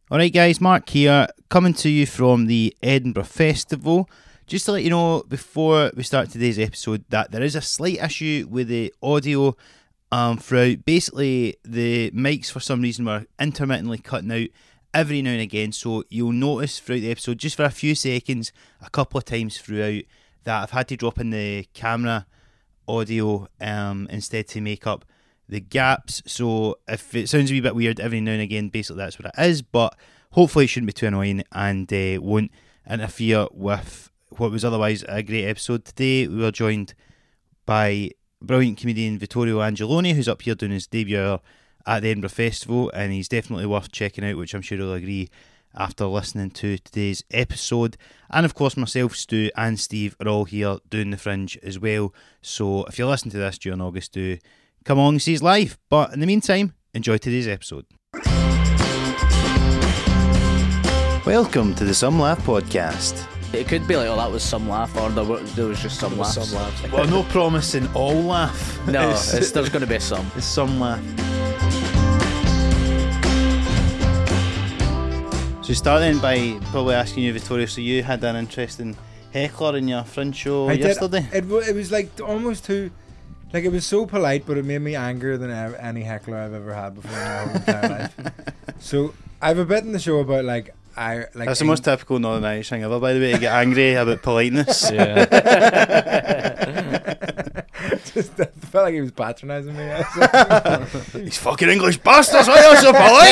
Alright guys, Mark here, coming to you from the Edinburgh Festival. Just to let you know, before we start today's episode, that there is a slight issue with the audio throughout. Basically, the mics for some reason were intermittently cutting out every now and again, so you'll notice throughout the episode, just for a few seconds, a couple of times throughout, that I've had to drop in the camera audio instead to make up the gaps. So if it sounds a wee bit weird every now and again, basically that's what it is, but hopefully it shouldn't be too annoying and won't interfere with what was otherwise a great episode. Today we were joined by brilliant comedian Vittorio Angeloni, who's up here doing his debut hour at the Edinburgh Festival, and he's definitely worth checking out, which I'm sure you'll agree after listening to today's episode. And of course myself, Stu and Steve are all here doing the Fringe as well, so if you're listening to this during August, do come along and see us live. But in the meantime, enjoy today's episode. Welcome to the Some Laugh podcast. It could be like, oh, that was some laugh, or there was just some laughs. Some laughs. Well, no promising all laugh. No, there's going to be some. It's some laugh. So start then by probably asking you, Vittorio, so you had an interesting heckler in your Fringe show yesterday? It was like almost too... Like, it was so polite, but it made me angrier than any heckler I've ever had before in my whole entire life. So, I have a bit in the show about, like... That's the most typical Northern Irish thing ever, by the way, to get angry about politeness. Yeah. Just, I felt like he was patronising me. These fucking English bastards, why are you so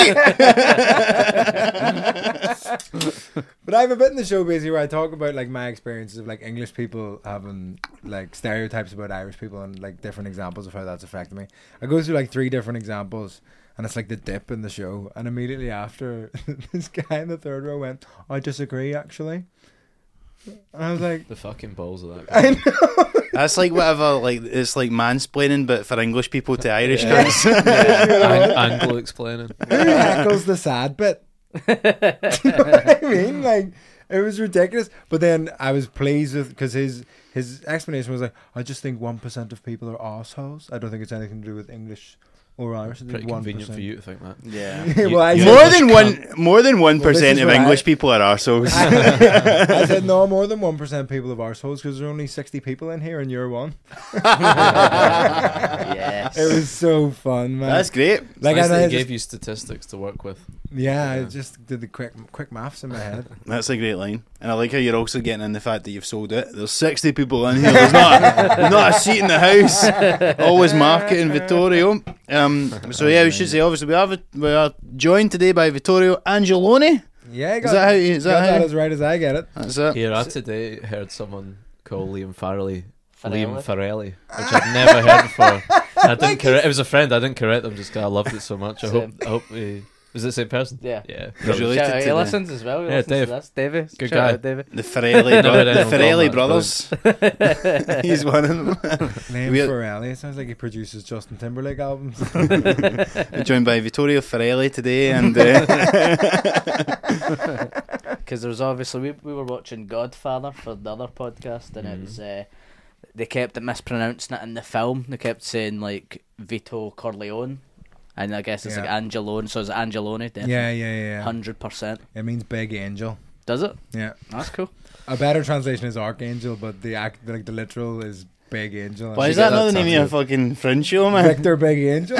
polite? But I have a bit in the show basically where I talk about like my experiences of like English people having like stereotypes about Irish people and like different examples of how that's affected me. I go through like 3 different examples. And it's like the dip in the show. And immediately after, this guy in the third row went, I disagree, actually. And I was like... The fucking balls of that guy. I know. That's like whatever, like it's like mansplaining, but for English people to Irish guys. Anglo-explaining. Who heckles the sad bit? Do you know what I mean? Like, it was ridiculous. But then I was pleased with... Because his explanation was like, I just think 1% of people are arseholes. I don't think it's anything to do with English... Or Irish. Pretty 1%. convenient for you to think that. Yeah. Well, more than 1% of English people are arseholes. I said no, more than 1% people of arseholes because there are only 60 people in here and you're one. Yes. It was so fun, man. That's great. Like, nice that he gave you statistics to work with. Yeah, I just did the quick maths in my head. That's a great line. And I like how you're also getting in the fact that you've sold it. There's 60 people in here. There's not a seat in the house. Always marketing Vittorio. So yeah, we should say obviously we are joined today by Vittorio Angeloni. Yeah, is that as right as I get it. That's it. Here, I today heard someone call Liam Farrelly, which I'd never heard before. I didn't correct. It was a friend. I didn't correct them just because I loved it so much. I hope he... Was it the same person? Yeah. He listens as well. Yeah, Dave. Davey. Good guy. Out, David. The Farrelly brothers. He's one of them. Liam Farrelly. It sounds like he produces Justin Timberlake albums. We're joined by Vittorio Farrelly today, and because there was obviously we were watching Godfather for the other podcast, and it was they kept mispronouncing it in the film. They kept saying like Vito Corleone. And I guess it's like Angelone, so it's Angeloni, definitely. Yeah. 100%. It means big angel. Does it? Yeah. That's cool. A better translation is Archangel, but the literal is Big Angel. Why is that not the name of your fucking Fringe show, man? Victor Big Angel.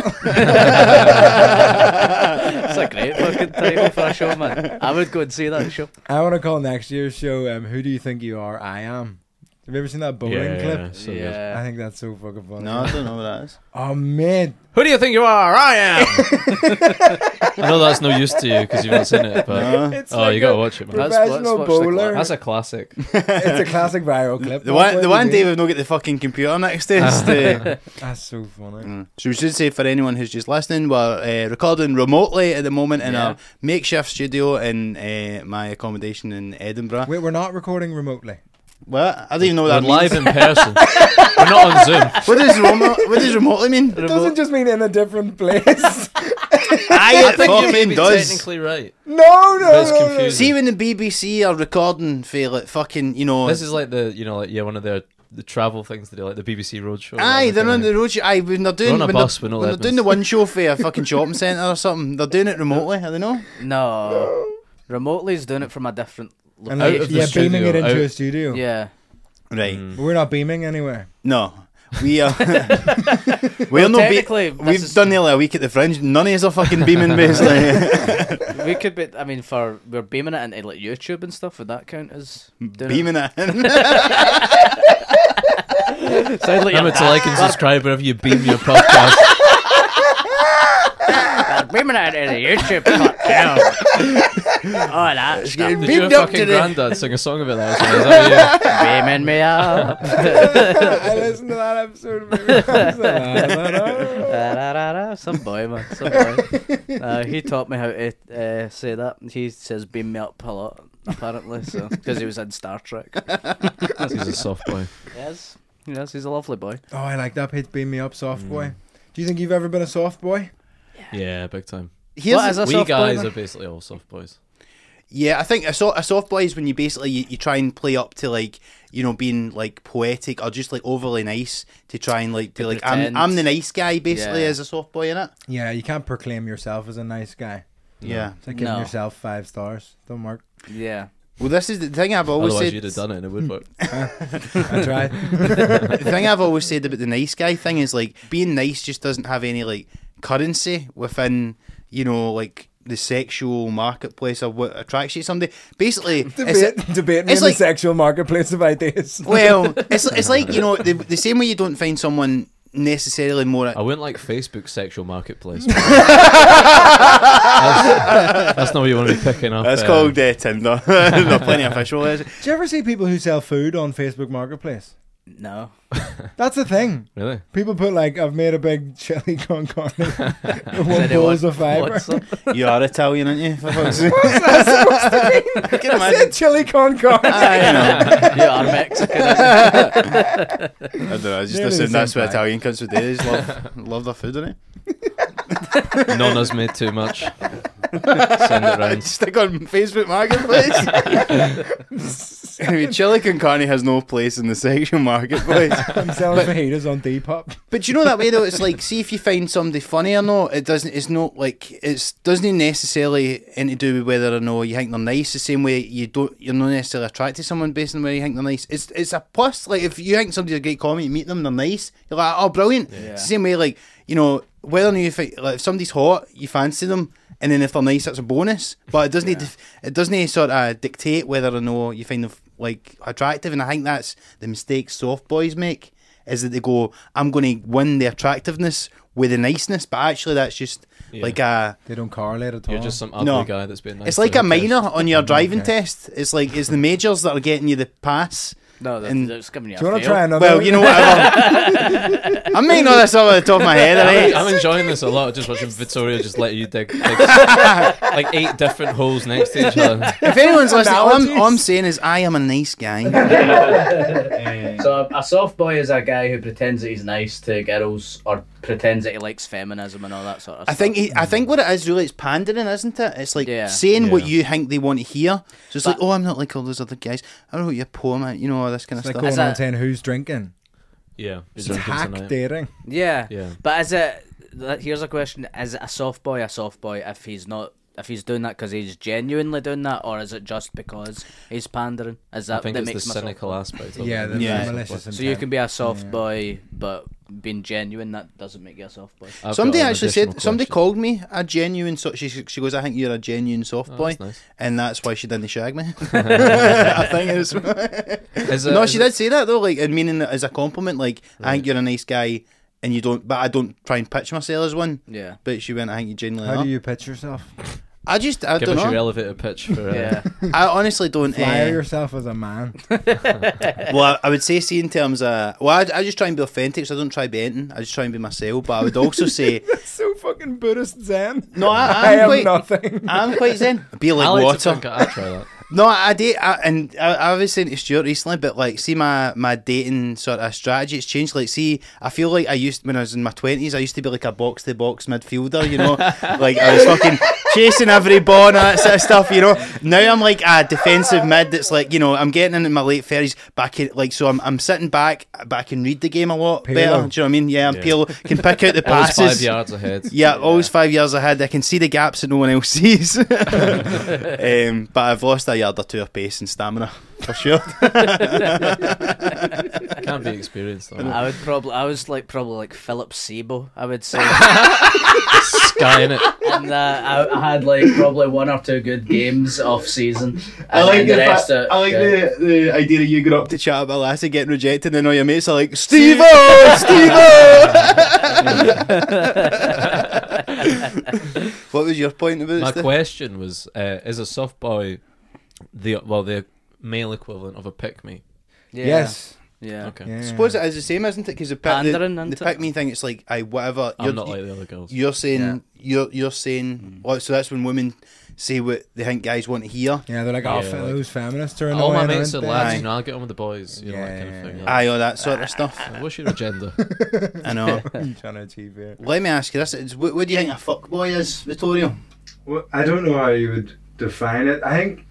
It's a great fucking title for a show, man. I would go and see that show. I want to call next year's show Who Do You Think You Are? I Am. Have you ever seen that bowling clip? So yeah. I think that's so fucking funny. No, I don't know what that is. Oh, man. Who do you think you are? I am. I know that's no use to you because you've not seen it, but you gotta watch it, man. Professional bowler. That's a classic. It's a classic viral clip. The one Dave have not got the fucking computer next to us. That's so funny. So we should say for anyone who's just listening, we're recording remotely at the moment in a makeshift studio in my accommodation in Edinburgh. Wait, we're not recording remotely. What? I don't even know what that means. Live in person. We're not on Zoom. What does remotely mean? It doesn't just mean in a different place. I think you may be technically right. No. Confusing. See when the BBC are recording for like fucking, This is like one of their the travel things they do, like the BBC Roadshow. Aye, they're on the road show. Aye, when they're doing on a bus with no when they're doing the one show for a fucking shopping centre or something, they're doing it remotely, are they not? No. Remotely is doing it from a different And location. of the yeah, beaming studio, it into out. a studio. Yeah. Right. We're not beaming anywhere. No. We are. We're Well, no technically, this we've is- done nearly a week at the Fringe. None of us are fucking beaming, basically. We could be. I mean, we're beaming it into like YouTube and stuff. Would that count as doing Beaming it in. it? Sound like Remember you're to like and subscribe wherever you beam your podcast. beaming it into the YouTube. Channel. Oh, that stuff. Did Beamed your up fucking to the- granddad sing a song about that? Is that what Beaming me up. I listened to that episode. Some boy, man. Some boy. He taught me how to say that. He says "beam me up" a lot, apparently. So because he was in Star Trek. He's a soft boy. Yes, he's a lovely boy. Oh, I like that page. Beam me up, soft boy. Do you think you've ever been a soft boy? Yeah, big time. What is a We soft boy, guys then? are basically all soft boys. Yeah, I think a soft boy is when you basically you try and play up to like, you know, being like poetic or just like overly nice to try and like be To like pretend. I'm the nice guy basically Yeah. as a soft boy, innit? Yeah, you can't proclaim yourself as a nice guy. Yeah. It's like giving No. yourself 5 stars. Don't work. Yeah. Well, this is the thing I've always Otherwise, said. you'd have done it and it would work. I tried. The thing I've always said about the nice guy thing is like being nice just doesn't have any like currency within, you know, like the sexual marketplace of what attracts you to somebody. Basically, Debate me it's in the like- sexual marketplace of ideas. well, it's like, you know, the same way you don't find someone necessarily more. I wouldn't like Facebook sexual marketplace. that's not what you want to be picking up. That's called Tinder. There's plenty of official. Do you ever see people who sell food on Facebook Marketplace? No. That's the thing. Really? People put like, I've made a big chili con carne, Said one he bowls wants- of fibre. wants some. You are Italian, aren't you? For fuck's sake. What's that supposed to mean? I can I imagine. said chili con carne. I know. You are Mexican. I don't know. I just Nearly the assume that's same what bag. Italian cunts would do. They just love their food, don't they? Nonna's made too much. Send it round. Stick on Facebook Marketplace. Anyway, chili con carne has no place in the sexual marketplace. I'm selling fajitas on Depop. But you know that way though, it's like, see if you find somebody funny or not, it doesn't. It's not like doesn't necessarily anything to do with whether or not you think they're nice. The same way you're not necessarily attracted to someone based on whether you think they're nice. It's a plus. Like if you think somebody's a great comic, you meet them, they're nice. You're like, oh, brilliant. Yeah. It's the same way, like, you know, whether or not you think, like, if somebody's hot, you fancy them. And then if they're nice, that's a bonus. But it doesn't sort of dictate whether or not you find them like attractive. And I think that's the mistake soft boys make, is that they go, I'm going to win the attractiveness with the niceness. But actually, that's just like a. They don't correlate at all. You're just some ugly No. guy that's been nice. It's to like the a minor test. on your driving Okay. test. It's like it's the majors that are getting you the pass. No, And- they're just giving you Do you a want to fail. try another? Well, you know whatever. I'm making all this up at the top of my head. Right? I'm enjoying this a lot. Just watching Victoria just let you dig like 8 different holes next to each other. If anyone's listening, all Analogies. I'm saying is I am a nice guy. So a soft boy is a guy who pretends that he's nice to girls or pretends that he likes feminism and all that sort of I stuff. think what it is really, it's pandering, isn't it? It's like Yeah. saying what Yeah. you think they want to hear. So it's But- like, oh, I'm not like all those other guys. I don't know what your poem, you know, all this kind It's of like stuff. going Is on that- saying who's drinking. Yeah, It's you're drinking hack tonight. dating. Yeah. Yeah. But is it? Here's a question: is it a soft boy if he's not? If he's doing that because he's genuinely doing that, or is it just because he's pandering? Is that I think that it's makes the him a soft cynical boy? aspect of Yeah, it. the Yeah. malicious So you intent. can be a soft Yeah. boy, but being genuine, that doesn't make you a soft boy. I've Somebody got an actually additional said, somebody question. called me a genuine, she goes, I think you're a genuine soft Oh, boy. that's nice. And that's why she didn't shag me. I think it was. Is it- No, is she it- did say that though, like, and meaning it as a compliment, like, I think Right. you're a nice guy, and you don't, but I don't try and pitch myself as one. Yeah. But she went, I think you genuinely How are. do you pitch yourself? I Give don't us your know. elevator pitch for. Yeah. I honestly don't. Flyer yourself as a man. Well, I would say, see, in terms of, well, I just try and be authentic, so I don't try to be anything. I just try and be myself. But I would also say, That's so fucking Buddhist Zen. no, I I'm am quite, nothing. I'm quite zen. Be like I like to water. think I'd try that. No, I date, I was saying to Stuart recently, but like, see my dating sort of strategy, it's changed. Like, see, I feel like when I was in my 20s, I used to be like a box-to-box midfielder, you know, like I was fucking chasing every ball and that sort of stuff, you know. Now I'm like a defensive mid that's like, you know, I'm getting into my late 30s, back in, like, so I'm sitting back, but I can read the game a lot better. Do you know what I mean? Yeah, I'm Pirlo, can pick out the passes. Always 5 yards ahead. Yeah, always 5 years ahead. I can see the gaps that no one else sees. But I've lost a yard or two of pace and stamina for sure. Can't be experienced though. I was probably like Philip Sebo, I would say. Sky in it. And I had like probably 1 or 2 good games off season. I like the rest of, the idea of you going up to chat about a lassie getting rejected and all your mates are like, Steve-o! What was your point about My this? question was, is a soft boy the male equivalent of a pick-me? Yeah. Yes. Yeah. Okay. Yeah. I suppose it is the same, isn't it? Because the Pandering, isn't pick it? me thing, it's like, whatever. I'm not like the other girls. You're saying, you're saying, well, so that's when women say what they think guys want to hear. Yeah, they're like, Yeah, those feminists are All my annoying, mates are aren't they? lads, Aye. you know, I'll get on with the boys, you know, that kind of thing. Yeah. Aye, all that sort of stuff. What's your agenda? I know. What are you trying to achieve here? Let me ask you this: what do you think a fuckboy is, Vittorio? Well, I don't know how you would define it. I think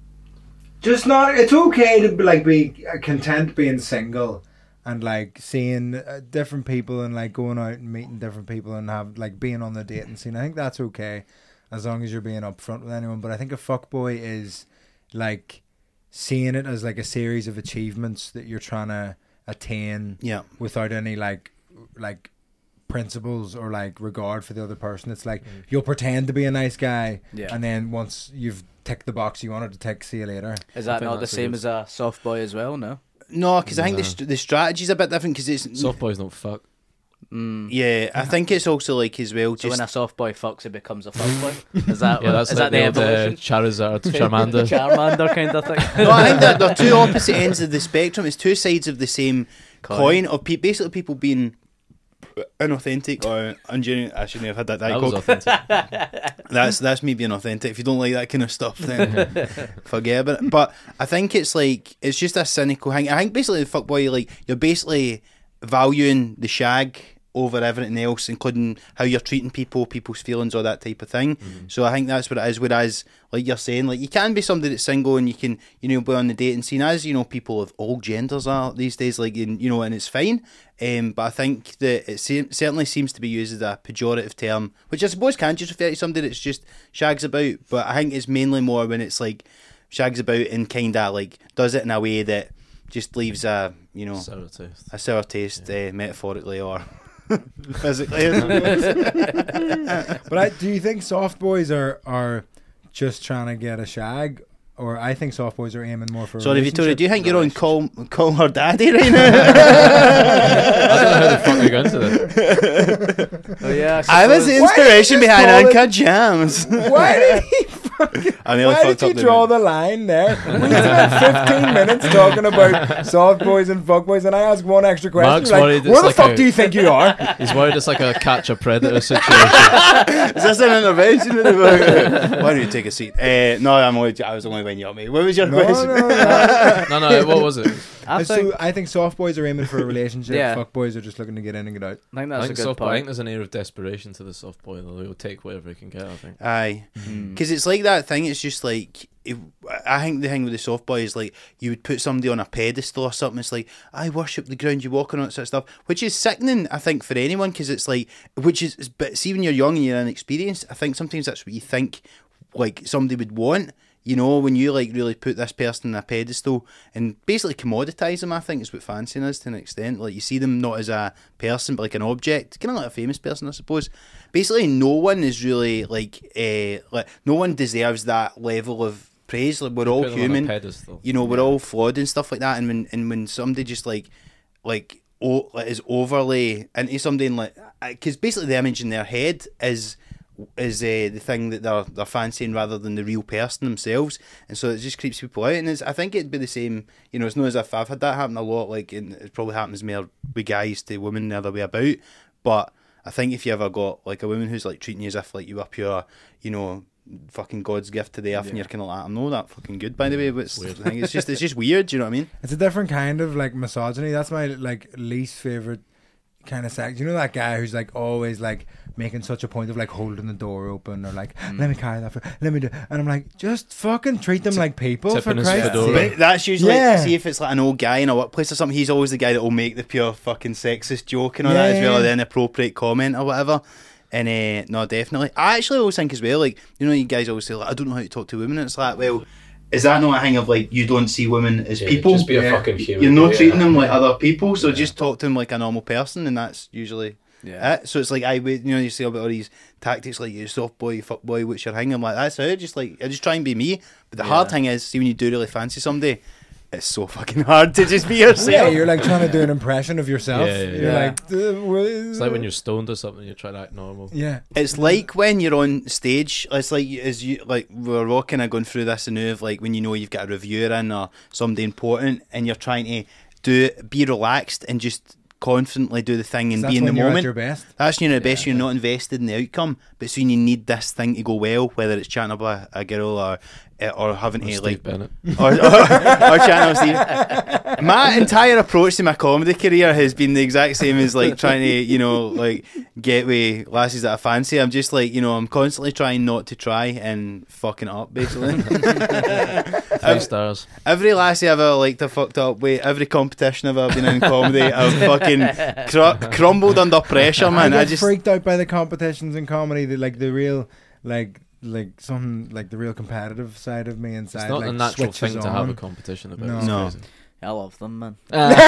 just not. It's okay to be content being single and like seeing different people and like going out and meeting different people and have like being on the dating scene. I think that's okay as long as you're being upfront with anyone. But I think a fuckboy is like seeing it as like a series of achievements that you're trying to attain Yeah. without any like principles or like regard for the other person. It's like you'll pretend to be a nice guy, Yeah. and then once you've ticked the box you wanted to tick, see you later. Is that think not the that's a same good- as a soft boy as well? No. No, because I think No. the strategy's a bit different. Because it's Soft boys don't fuck. yeah, I think it's also like as well. So Just when a soft boy fucks, he becomes a fuck boy. Is that Yeah, that's is like that the old, evolution? Charizard, Charmander. Charmander kind of thing. no, I think that they're two opposite ends of the spectrum. It's two sides of the same coin of basically people being inauthentic or ungenuine. I shouldn't have had that. That was Coke. authentic. That's me being authentic. If you don't like that kind of stuff, then forget about it. But I think it's like it's just a cynical thing. I think basically the fuckboy, like you're basically valuing the shag over everything else, including how you're treating people, people's feelings, all that type of thing. So I think that's what it is. Whereas, like you're saying, like you can be somebody that's single and you can, you know, be on the dating scene, as you know, people of all genders are these days. Like you know, and it's fine. But I think that it certainly seems to be used as a pejorative term, which I suppose can just refer to somebody that's just shags about. But I think it's mainly more when it's like shags about and kind of like does it in a way that just leaves a, you know, Sour taste. a sour taste, metaphorically or physically. But do you think soft boys are just trying to get a shag? Or I think soft boys are aiming more for a Sorry, Victoria, do you think you're on relationship. call her daddy right now? I don't know how the fuck we got into this. Oh yeah. I was the Why did inspiration you behind call it- Uncut Gems. Why did he I nearly Why fucked did you up the draw name. the line there? We spent 15 minutes talking about soft boys and fuck boys, and I asked one extra question. Mark's Like, worried it's where the like fuck a- do you think you are? He's worried it's like a catch a predator situation. Is this an intervention? Why don't you take a seat? No, I was only when you up me. What was your question? No, what was it? I think I think soft boys are aiming for a relationship. Yeah. Fuck boys are just looking to get in and get out. that's I a think good soft boy. I think point. there's an air of desperation to the soft boy. Though he'll take whatever he can get. I think. Aye, because it's like that thing. It's just like I think the thing with the soft boy is like you would put somebody on a pedestal or something. It's like I worship the ground you walk on, that sort of stuff, which is sickening. I think for anyone, because it's like but see when you're young and you're inexperienced, I think sometimes that's what you think like somebody would want. You know, when you like really put this person on a pedestal and basically commoditize them, I think is what fancying is to an extent. Like you see them not as a person but like an object, kind of like a famous person, I suppose. Basically, no one is really like no one deserves that level of praise. Like we're all Put them on a human, pedestal. you know, we're all flawed and stuff like that. And when somebody just like is overly into somebody and like, because basically the image in their head is the thing that they're fancying rather than the real person themselves, and so it just creeps people out. And I think it'd be the same, you know, it's not as if I've had that happen a lot, like, and it probably happens more with guys to women the other way about, but I think if you ever got like a woman who's like treating you as if like you were pure, you know, fucking God's gift to the earth, and you're kind of like, I'm not that fucking good, by the way. But it's Weird. it's just weird. Do you know what I mean? It's a different kind of like misogyny. That's my like least favorite kind of sex. You know that guy who's like always like making such a point of like holding the door open or like let me carry that, let me do, and I'm like, just fucking treat them like people for tipping his Christ's fedora. sake. But that's usually Yeah. see if it's like an old guy in a workplace or something. He's always the guy that will make the pure fucking sexist joke and all that as well, or the inappropriate comment or whatever. And no, definitely. I actually always think as well, like, you know, you guys always say like, I don't know how to talk to women. And it's like, well, is that not a thing of like, you don't see women as people? Just be a fucking human. You're not treating them like other people, so just talk to them like a normal person, and that's usually Yeah. it. So it's like, you say about all these tactics like you soft boy, fuck boy, what's your thing? I'm like, that's it. I just try and be me. But the hard thing is, see when you do really fancy somebody, it's so fucking hard to just be yourself. Yeah, you're like trying to do an impression of yourself. Yeah, yeah, You're yeah. like, It's like when you're stoned or something, you're trying to act normal. yeah. It's like when you're on stage. It's like as you like we're all kind of going through this now of like when you know you've got a reviewer in or somebody important, and you're trying to be relaxed and just confidently do the thing and That's be in the when you're at moment. your best. That's when you're at best. You're not invested in the outcome, but soon you need this thing to go well, whether it's chatting about a girl or having to Steve like Bennett. or chatting with Steve. My entire approach to my comedy career has been the exact same as like trying to, like get with lasses that I fancy. I'm just like, I'm constantly trying not to try and fucking it up, basically. 3 stars. Every lassie I've ever liked, I fucked up with. Every competition I've ever been in comedy, I've fucking crumbled under pressure, man. I I get just freaked out by the competitions in comedy. The real something like the real competitive side of me inside. It's not like, a natural switches thing to have on. a competition about. No. It's No. crazy. I love them, man.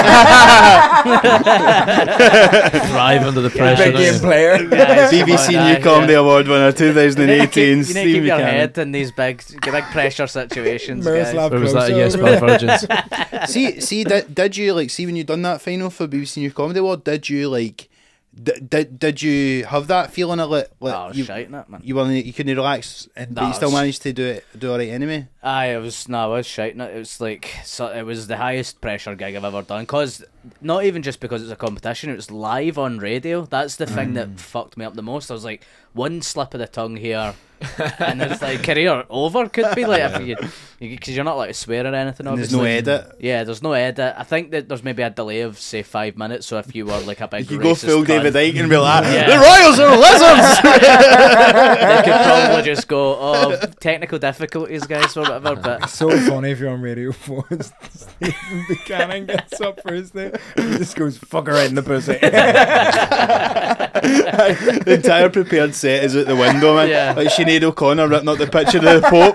Thrive under the pressure. Big don't game you? player. BBC New Comedy Award winner 2018. You need to Steve keep your Buchanan. head in these big pressure situations, guys. Miroslav Or was that a Klose. yes by Virgins? See, did you like see when you done that final for BBC New Comedy Award? Did you like, did you have that feeling of like Oh, you shiting it, man. you couldn't relax, but No, you still it's- managed to do alright anyway? I was shiting it. It was like it was the highest pressure gig I've ever done. Cause not even just because it's a competition, it was live on radio. That's the thing that fucked me up the most. I was like, one slip of the tongue here, and it's like career over. Could be like if because you're not allowed to swear or anything. And there's Obviously, no edit. Yeah, there's no edit. I think that there's maybe a delay of say 5 minutes. So if you were like a big You go racist full cunt, David Icke and be like, Yeah. the Royals are lizards. they could probably just go, oh, technical difficulties, guys, or whatever. But It's so funny if you're on Radio 4 and Stephen Buchanan gets up for his name and he just goes, fuck her right in the pussy. The entire prepared set is at the window, man. Yeah. Like Sinead O'Connor written up the picture of the Pope.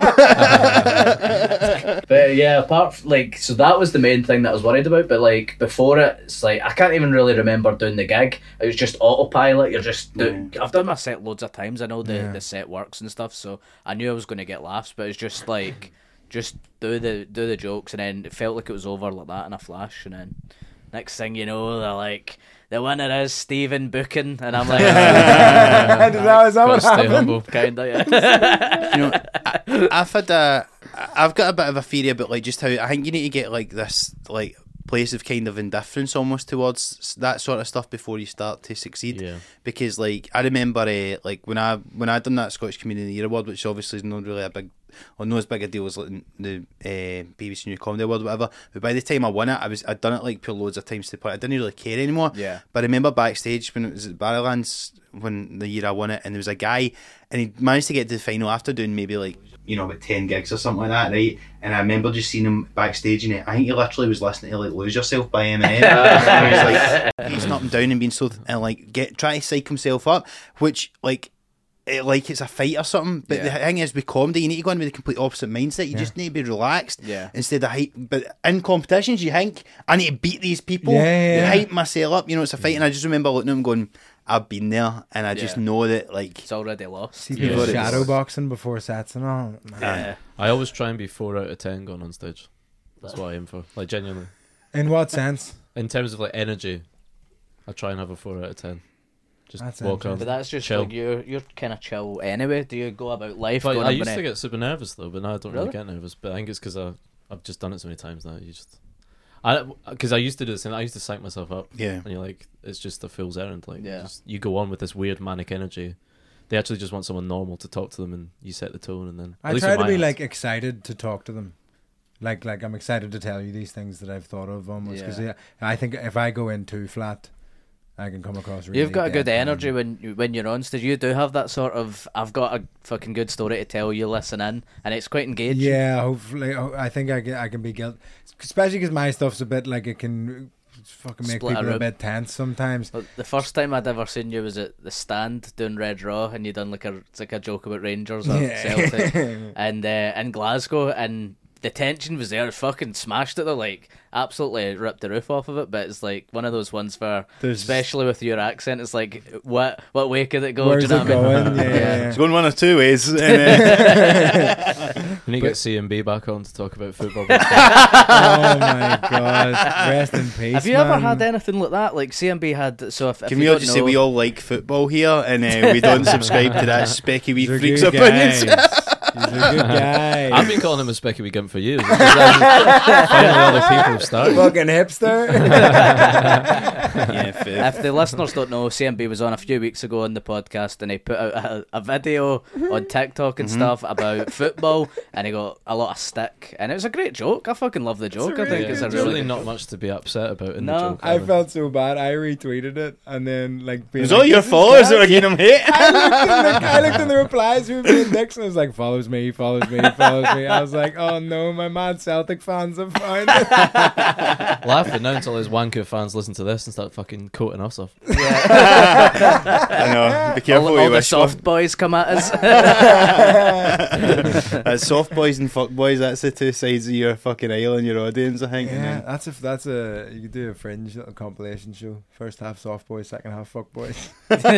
But yeah, so that was the main thing that I was worried about. But like before it, it's like I can't even really remember doing the gig. It was just autopilot. You're just I've done my set loads of times. I know the set works and stuff, so I knew I was going to get laughs. But it's just like just do the jokes, and then it felt like it was over like that in a flash. And then next thing you know, they're like, the winner is Stephen Buchan, and I'm like, Is that what Gotta stay happened? humble. kinda, yeah. I've got a bit of a theory about like just how I think you need to get like this like place of kind of indifference almost towards that sort of stuff before you start to succeed. Yeah. Because like I remember like when I done that Scottish Comedian of the Year award, which obviously is not really a big or not as big a deal as like the BBC New Comedy Award or whatever, but by the time I won it, I'd done it like pure loads of times to the point I didn't really care anymore. Yeah. But I remember backstage when it was at Barrowlands when the year I won it, and there was a guy and he managed to get to the final after doing maybe like about 10 gigs or something like that, right? And I remember just seeing him backstage, and I think he literally was listening to like Lose Yourself by Eminem. And he was like pacing up and down and being so and like trying to psych himself up, which like it's a fight or something. But the thing is, with comedy, you need to go in with the complete opposite mindset. You just need to be relaxed instead of hype. But in competitions, you think, I need to beat these people, hype myself up. It's a fight. And I just remember looking at him going, I've been there, and I just know that like It's already lost. See people Yeah. shadow boxing before sets and all. Man. Yeah. I always try and be 4 out of 10 going on stage. That's what I aim for. Like genuinely. In what sense? In terms of like energy, I try and have a 4 out of 10. Just That's walk on. interesting. But that's just chill. like you're kind of chill anyway. Do you go about life? But going I up used and to get super nervous though, but now I don't really Really? get nervous. But I think it's because I've just done it so many times now. Because I used to do this, and I used to psych myself up. Yeah. And you're like, it's just a fool's errand. Like, Yeah. you go on with this weird manic energy They actually just want someone normal to talk to them, and you set the tone, and then. I try to be like excited to talk to them. Like I'm excited to tell you these things that I've thought of almost because I think if I go in too flat, I can come across really. You've got a good deadpan. energy when you're on stage. You do have that sort of I've got a fucking good story to tell. You listen in, and it's quite engaging. Yeah, hopefully, I think I can be guilty, especially because my stuff's a bit like it can fucking make Split a people a room. bit tense sometimes. Well, the first time I'd ever seen you was at the Stand doing Red Raw, and you done like a joke about Rangers or Celtic, and in Glasgow, and the tension was there. Fucking smashed it. They're like absolutely ripped the roof off of it. But it's like one of those ones where, especially with your accent, it's like what way could it go? Where's Do you know it what I mean? going? Yeah. It's going one of two ways. We need to get CMB back on to talk about football. Oh my god! Rest in peace. Have you ever had anything like that? Like CMB had. So if Can you we all don't just know, say we all like football here, and we don't subscribe to that specky wee He's a freak's good opinions? guy. He's a good guy. I've been calling him a specky wee gimp for years. Finally, other people have started. Fucking hipster. Yeah, fair. if the listeners don't know, CMB was on a few weeks ago on the podcast, and he put out a video on TikTok and stuff about football, and he got a lot of stick, and it was a great joke. I fucking love the joke. I think really it's good a There's really really not much to be upset about in No. the joke. I either. felt so bad. I retweeted it, and then like It being was like, all your "This is followers that bad." were giving him hate. I looked in the replies who were being dicks, and I was like, follows me. I was like, oh no, my mad Celtic fans have found it. Laughing now until his wanker fans listen to this and start fucking quoting us off. I know. Be careful all what you the wish for. soft boys come at us. That's soft boys and fuck boys. That's the two sides of your fucking aisle and your audience, I think. Yeah, And that's a you could do a Fringe little compilation show. First half soft boys, second half fuck boys.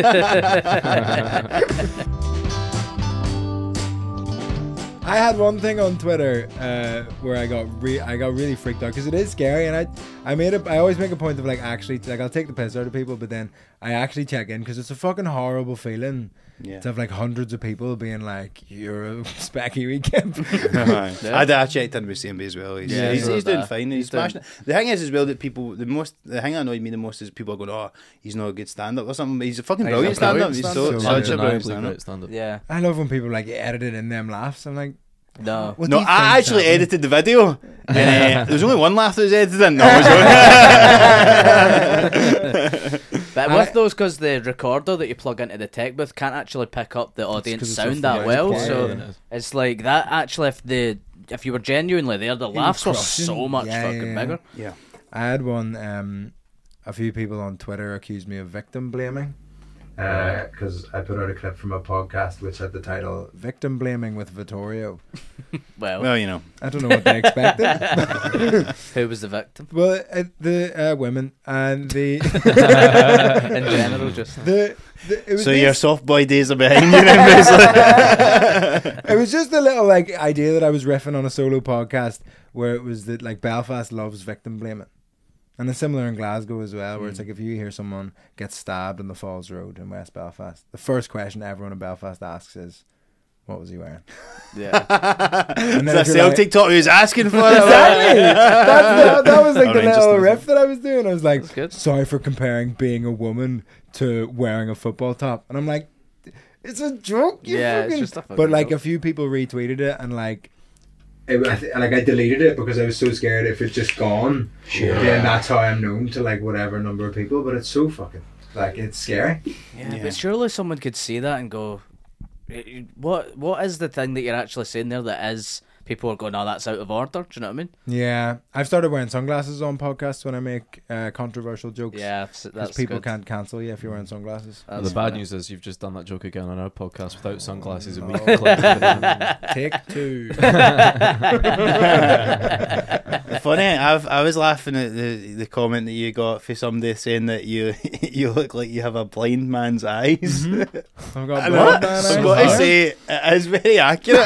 I had one thing on Twitter where I got really freaked out because it is scary, and I always make a point of like actually like I'll take the piss out of people, but then I actually check in because it's a fucking horrible feeling yeah. to have like hundreds of people being like, "You're a specky weekend." I checked in with CMB as well. He's doing fine. He's doing- smashing it. The thing is as well that people the thing that annoyed me the most is people are going, "Oh, he's not a good stand up or something." He's a fucking He's brilliant a stand up. brilliant He's stand-up. such a brilliant Undeniably stand up. great stand-up. Yeah. I love when people like edited in them laughs. I'm like, No. what do No, you I think's actually happening? edited the video. And there was only one laugh that was edited in. No, it was But with those, because the recorder that you plug into the tech booth can't actually pick up the audience 'cause it's sound so that far well, away. so Yeah. it's like that. Actually, if you were genuinely there, the laughs were crushing. so much Yeah, fucking yeah. bigger. yeah. I had one. A few people on Twitter accused me of victim blaming because I put out a clip from a podcast which had the title "Victim Blaming with Vittorio." Well, you know. I don't know what they expected. who was the victim Well, the women and the in general? Just it was So this- your soft boy days are behind you then, basically. It was just a little like idea that I was riffing on a solo podcast where it was that like Belfast loves victim blaming. And it's similar in Glasgow as well, where it's like if you hear someone get stabbed on the Falls Road in West Belfast, the first question everyone in Belfast asks is, "What was he wearing?" yeah. And It's a if you're Celtic talk who's asking for it. Exactly. That was like Oh, the Rangers little knows riff that I was doing. I was like, That's good. sorry for comparing being a woman to wearing a football top. And I'm like, it's a joke. You Yeah, it's fucking-" just a fucking But like joke. a few people retweeted it and like, I deleted it because I was so scared if it's just gone. Sure. Then that's how I'm known to like whatever number of people. But it's so fucking like it's scary. Yeah, Yeah. but surely someone could see that and go, what is the thing that you're actually saying there that is people are going, oh, that's out of order? Do you know what I mean? Yeah, I've started wearing sunglasses on podcasts when I make controversial jokes. Yeah, Because that's people good. can't cancel you if you're wearing sunglasses. That's The bad funny. news is you've just done that joke again on our podcast without sunglasses, and we Oh. can clip it. Take two. Funny, I was laughing at the comment that you got for somebody saying that you you look like you have a blind man's eyes. I've got And blind man I've eyes. got to say, it is very accurate.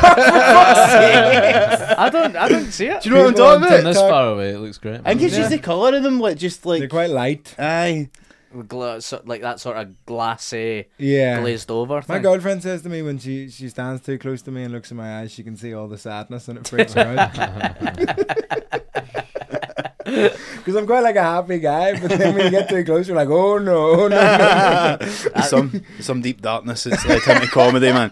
I don't see it. Do you know what I'm People talking on about? From this TikTok. far away, it looks great. I think it's Yeah. just the colour of them, like just They're like quite light. aye. Like that sort of glassy, Yeah. glazed over My thing. girlfriend says to me when she stands too close to me and looks in my eyes, she can see all the sadness and it freaks her out. Because I'm quite like a happy guy, but then when you get too close, you're like, oh no, no. some deep darkness that's led him to comedy, man.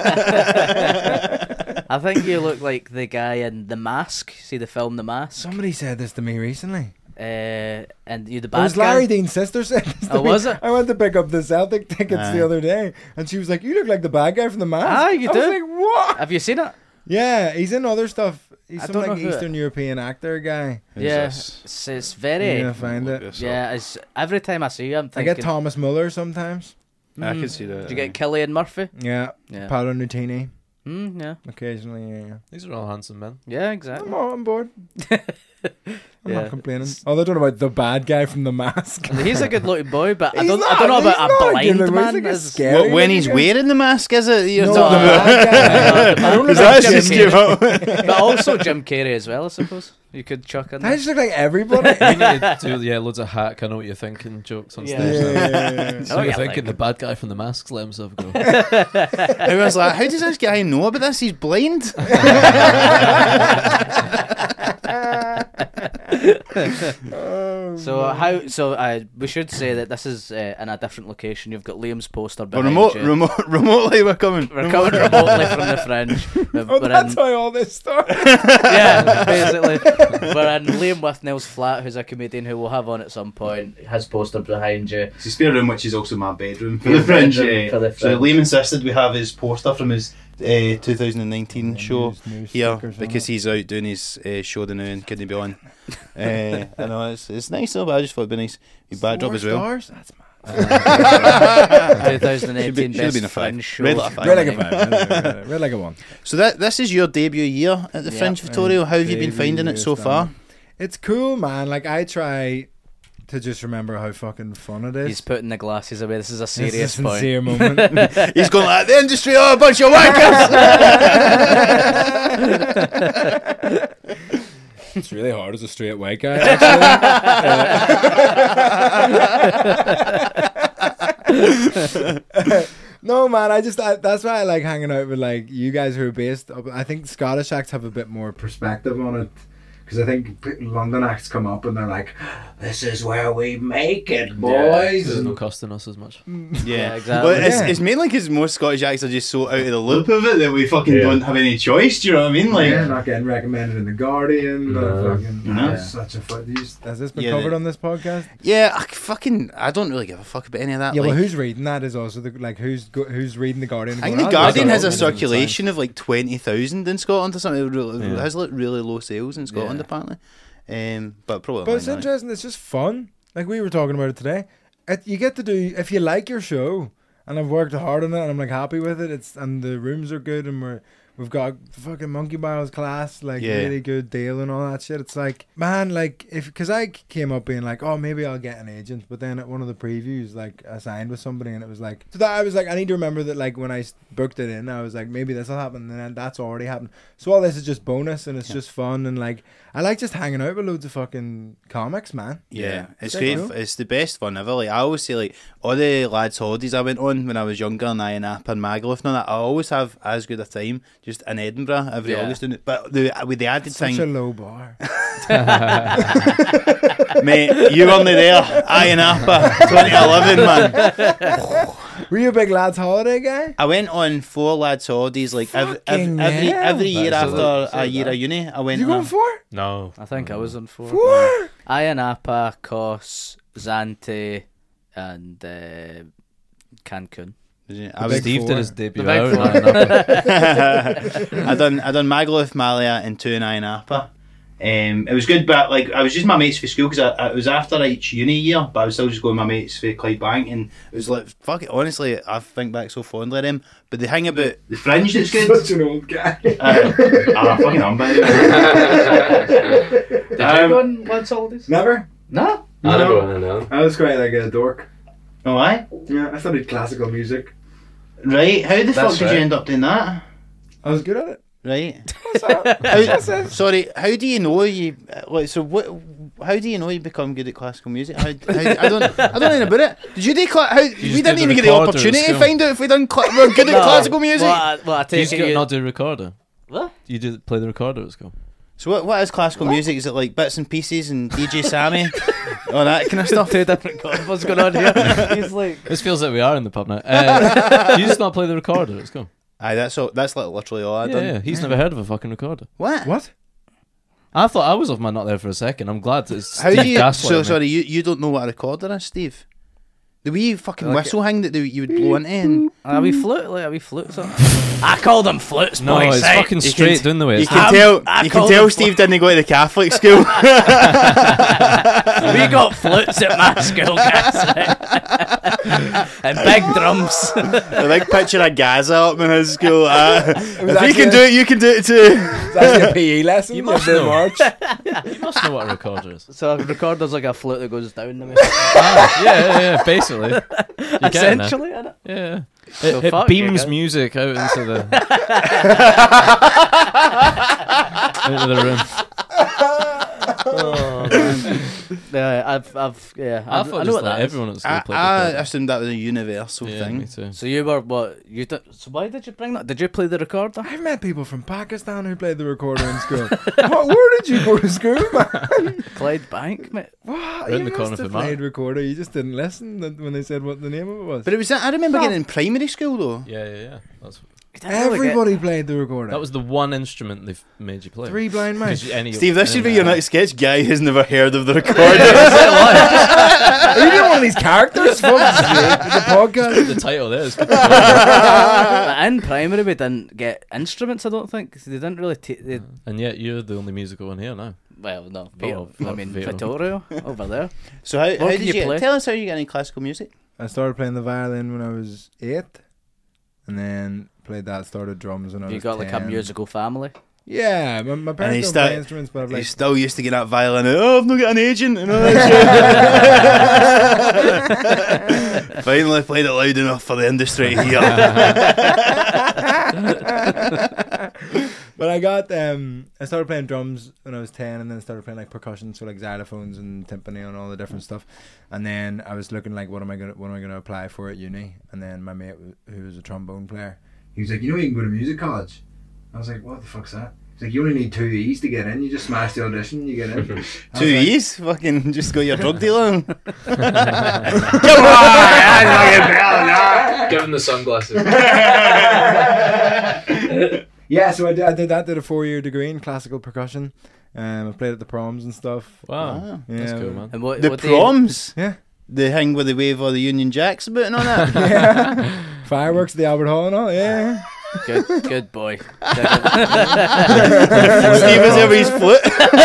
I think you look like the guy in The Mask. See the film The Mask? Somebody said this to me recently. And you the It bad was guy? Larry Dean's sister said this to Oh, me. was it? I went to pick up the Celtic tickets the other day, and she was like, you look like the bad guy from The Mask. Ah, you I do? was like, what? Have you seen it? Yeah, he's in other stuff. He's I some don't like know who Eastern European actor guy. Who's Yeah, this? it's very... Yeah, find Look it. this up. Yeah, it's, every time I see you, I'm I thinking... get Thomas Muller sometimes. I can see that. Did you get Cillian Murphy? Yeah. Yeah. Paolo Nutini. Yeah. Occasionally, yeah. These are all handsome men. Yeah, exactly. I'm on board. I'm Yeah. not complaining. Although I don't know about the bad guy from The Mask. He's a good looking boy, but I He's don't not- know he's about not a a blind good-looking- man. he's like a Is- scary- What, when he's wearing the mask, is it? You're No, talking the about? bad guy. I don't Because look like that just Jim came out. But also Jim Carrey as well, I suppose. You could chuck in I there. just look like everybody. We need to do loads of hack. I know what you're thinking jokes on Yeah. stage. now. So Oh, you're yeah, thinking like- the bad guy from The Mask's let himself go. I was like, how does this guy know about this? He's blind. So we should say that this is in a different location. You've got Liam's poster But behind you. remotely, we're coming. We're coming remotely from the Fringe. Oh, that's how all this started. Yeah, basically. We're in Liam Withnell's flat, who's a comedian who we'll have on at some point. His poster behind you. It's a spare room, which is also my bedroom for Your the Fringe. bedroom for the So Fringe. Liam insisted we have his poster from his 2019 show News here stickers on because it. he's out doing his show the now and couldn't be on. I know it's nice though, but I just thought it'd be nice. Your backdrop 4 as well. stars? That's mad. 2018 Should've best been a 5. Fringe show. Red like a 5. Red like a 5. Red like a 1. So this is your debut year at the Yeah. Fringe, Vittorio. How have you been Debut finding it year so stand-up. far? It's cool, man. Like, I try to just remember how fucking fun it is. He's putting the glasses away. This is a This is serious a point. sincere moment. He's going like, the industry are a bunch of wankers. It's really hard as a straight white guy, actually. No, man, that's why I like hanging out with like you guys who are based up. I think Scottish acts have a bit more perspective on it. Because I think London acts come up and they're like, this is where we make it, boys. It's not costing us as much. Yeah, exactly. But Yeah. it's mainly because most Scottish acts are just so out of the loop of it that we fucking don't have any choice. Do you know what I mean? Like, Yeah, not getting recommended in the Guardian. No. Fucking, No. That's such a has this been Yeah, covered on this podcast? yeah, I don't really give a fuck about any of that. Yeah, like, well, who's reading that is also who's reading the Guardian? I and think the going, "Oh, Guardian that's has a all right." circulation of like 20,000 in Scotland or something. It Yeah. has like really low sales in Scotland Yeah. apparently. But probably. But it's interesting. It's just fun. Like we were talking about it today. You get to do if you like your show, and I've worked hard on it, and I'm like happy with it. And the rooms are good, and we've got fucking Monkey Barrel's class, like Yeah. really good deal and all that shit. It's like, man, like because I came up being like, oh, maybe I'll get an agent, but then at one of the previews, like I signed with somebody, and it was like, so that I was like, I need to remember that, like when I booked it in, I was like, maybe this will happen, and then that's already happened. So all this is just bonus, and it's just fun, and like I like just hanging out with loads of fucking comics, man. Yeah, it's Is that great. cool? It's the best fun ever. Like I always say, like all the lads' holidays I went on when I was younger, and Iron Napa and Magaluf and all that, I always have as good a time just in Edinburgh every Yeah. August doing it. But with the added Such a thing, low bar. mate, you weren't there. Iron Napa, 2011, man. Were you a big lads' holiday guy? I went on 4 lads' holidays like Fucking every hell. year That's after so a year that. of uni. I went You going on. for? No. I think I was on 4. 4? Iron Napa, Kos, Zante, and Cancun. I was Big Steve Four. did his debut The big out. four. I done Magaluf, Malia, and 2 in Iron Napa. It was good, but like I was just my mates for school because it was after each uni year, but I was still just going with my mates for Clydebank, and it was like fuck it. Honestly, I think back so fondly of them. But the thing about the Fringe that's good. Such an old guy. Fucking am, by the way. Did you go on lads' holidays? Never. No. I don't want to know. I was quite like a dork. Oh, aye? Yeah, I studied classical music. Right. How the fuck That's did you right. end up doing that? I was good at it. Right. That's it. Sorry. How do you know you like? So what? How do you know you become good at classical music? How, I don't know about it. Did you do we did didn't the even get the recorder at opportunity to school. find out if we done we're good at classical music. Well, I Do you take it. not do recorder? What? You do play the recorder at school? So what is classical music? Is it like Bits and Pieces and DJ Sammy? All that kind of stuff? Two different chords. What's going on here? He's like... This feels like we are in the pub now. You just not play the recorder. Let's go. Aye, that's like literally all I've done. Yeah, he's never heard of a fucking recorder. What? I thought I was off my nut there for a second. I'm glad it's How Steve do you... gaslighting So, me. sorry, you don't know what a recorder is, Steve? The wee fucking whistle thing that you would blow into and... A wee flute, something. I call them flutes, No, boys. it's right? fucking straight down the way. You It's can tell Steve didn't go to the Catholic school. We got flutes at my school, guys. And big drums. A big picture of Gaza up in his school. If you actually can do it, you can do it too. It's actually a PE lesson. You must in know. March. You must know what a recorder is. So a recorder's like a flute that goes down the way. Yeah, basically. You get it now. Essentially, innit? Yeah. So It fuck beams you, music out into the into the room. Oh, man. Yeah, I I thought know just what that that is. everyone at school I played recorder. assumed that was a universal Yeah, thing. me too. So you were what? So why did you bring that? Did you play the recorder? I've met people from Pakistan who played the recorder in school. Where did you go to school, man? Clyde Bank, mate. What? Around You the corner must have from Mark. played recorder. You just didn't listen when they said what the name of it was. But it was I remember getting in primary school though. Yeah. Everybody played the recorder. That was the one instrument they've made you play. 3 blind mice. Steve, this should be your next sketch. Guy who's never heard of the recorder. Are you doing one of these characters? Fuck's sake, the podcast. The title there is good. But in primary, we didn't get instruments. I don't think they didn't really. And yet you're the only musical one here now. Well, no, Oh, I mean Vito. Vittorio over there. So how What did can you you play? tell us how you got into classical music? I started playing the violin when I was 8, and then started drums when I was You got like 10. a musical family. Yeah, my he parents don't start- play instruments, but I've He like still used to get that violin. Oh, I've not got an agent and all that shit. Finally played it loud enough for the industry here. But I started playing drums when I was 10, and then started playing like percussion, so like xylophones and timpani and all the different stuff. And then I was looking like, what am I gonna apply for at uni? And then my mate, who was a trombone player, he was like, you can go to music college. I was like, what the fuck's that? He's like, you only need 2 E's to get in. You just smash the audition, you get in. 2 I was like, E's? Fucking just got your drug dealer. Come on! Give him the sunglasses. Yeah, so I did that. Did a 4-year degree in classical percussion. I played at the proms and stuff. Wow. Yeah. That's cool, man. And what? The what do you- proms? Yeah. The thing where they wave all the Union Jacks about and all that? Yeah. Fireworks at the Albert Hall and all. Yeah. Good boy. Steve is over his foot.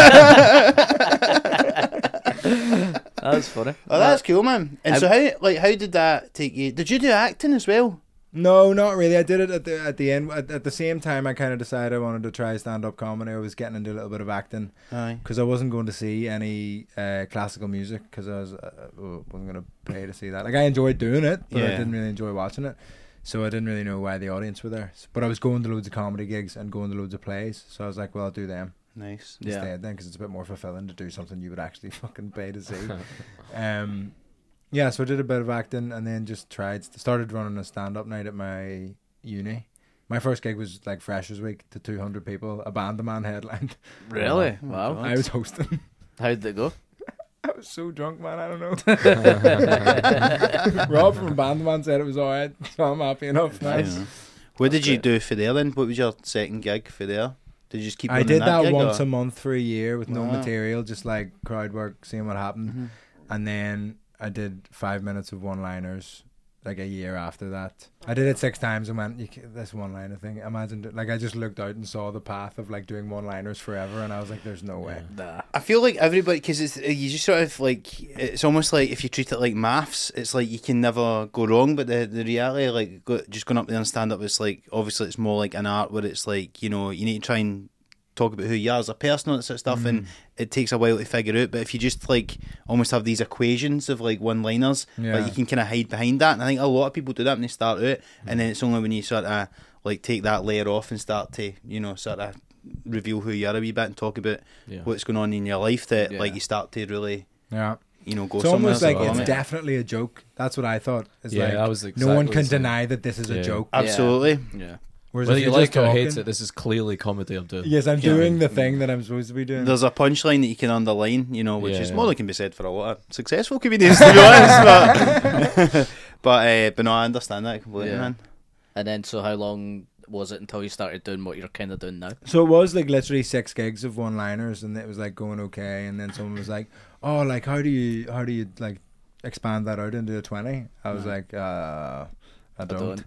That's funny. Oh, that's cool, man. And so how did that take you? Did you do acting as well? No, not really. I did it at the end. At the same time, I kind of decided I wanted to try stand-up comedy. I was getting into a little bit of acting Aye. because I wasn't going to see any classical music because I wasn't going to pay to see that. Like I enjoyed doing it, but I Yeah. didn't really enjoy watching it. So I didn't really know why the audience were there. But I was going to loads of comedy gigs and going to loads of plays. So I was like, well, I'll do them Nice. instead then because it's a bit more fulfilling to do something you would actually fucking pay to see. Yeah, so I did a bit of acting and then just started running a stand-up night at my uni. My first gig was like Freshers Week to 200 people, a band the man headlined. Really? Oh, Wow. I was hosting. How did it go? I was so drunk, man, I don't know. Rob from Bandman said it was alright, so I'm happy enough. Nice. What did you do for there then? What was your second gig for there? Did you just keep I running did that gig, once or? a month for a year with no Wow. material, just like crowd work, seeing what happened. Mhm. And then I did 5 minutes of one-liners like a year after that. I did it 6 times and went, this one-liner thing, imagine, like I just looked out and saw the path of like doing one-liners forever and I was like, there's no way. Nah. I feel like everybody, because you just sort of like, it's almost like if you treat it like maths, it's like you can never go wrong. But the reality, like just going up there and stand up, it's like obviously it's more like an art where it's like, you know, you need to try and talk about who you are as a person and that sort of stuff, and it takes a while to figure out. But if you just like almost have these equations of like one-liners, like you can kind of hide behind that. And I think a lot of people do that when they start out, and then it's only when you sort of like take that layer off and start to, you know, sort of reveal who you are a wee bit and talk about what's going on in your life that like you start to really you know go it's somewhere. almost like else, it's definitely a joke. That's what I thought. It's Yeah, like I was no one exactly can the same. deny that this is a joke. absolutely. Yeah. Whereas Whether if you you're like just it or talking, hate it, this is clearly comedy I'm doing. yes, I'm Yeah. doing the thing that I'm supposed to be doing. There's a punchline that you can underline, which Yeah, is yeah. more than can be said for a lot of successful comedians, to be honest. But no, I understand that completely, Yeah. man. And then, so how long was it until you started doing what you're kind of doing now? So it was like literally 6 gigs of one-liners, and it was like going okay. And then someone was like, "Oh, like how do you like expand that out into a 20?" I was like, "I don't."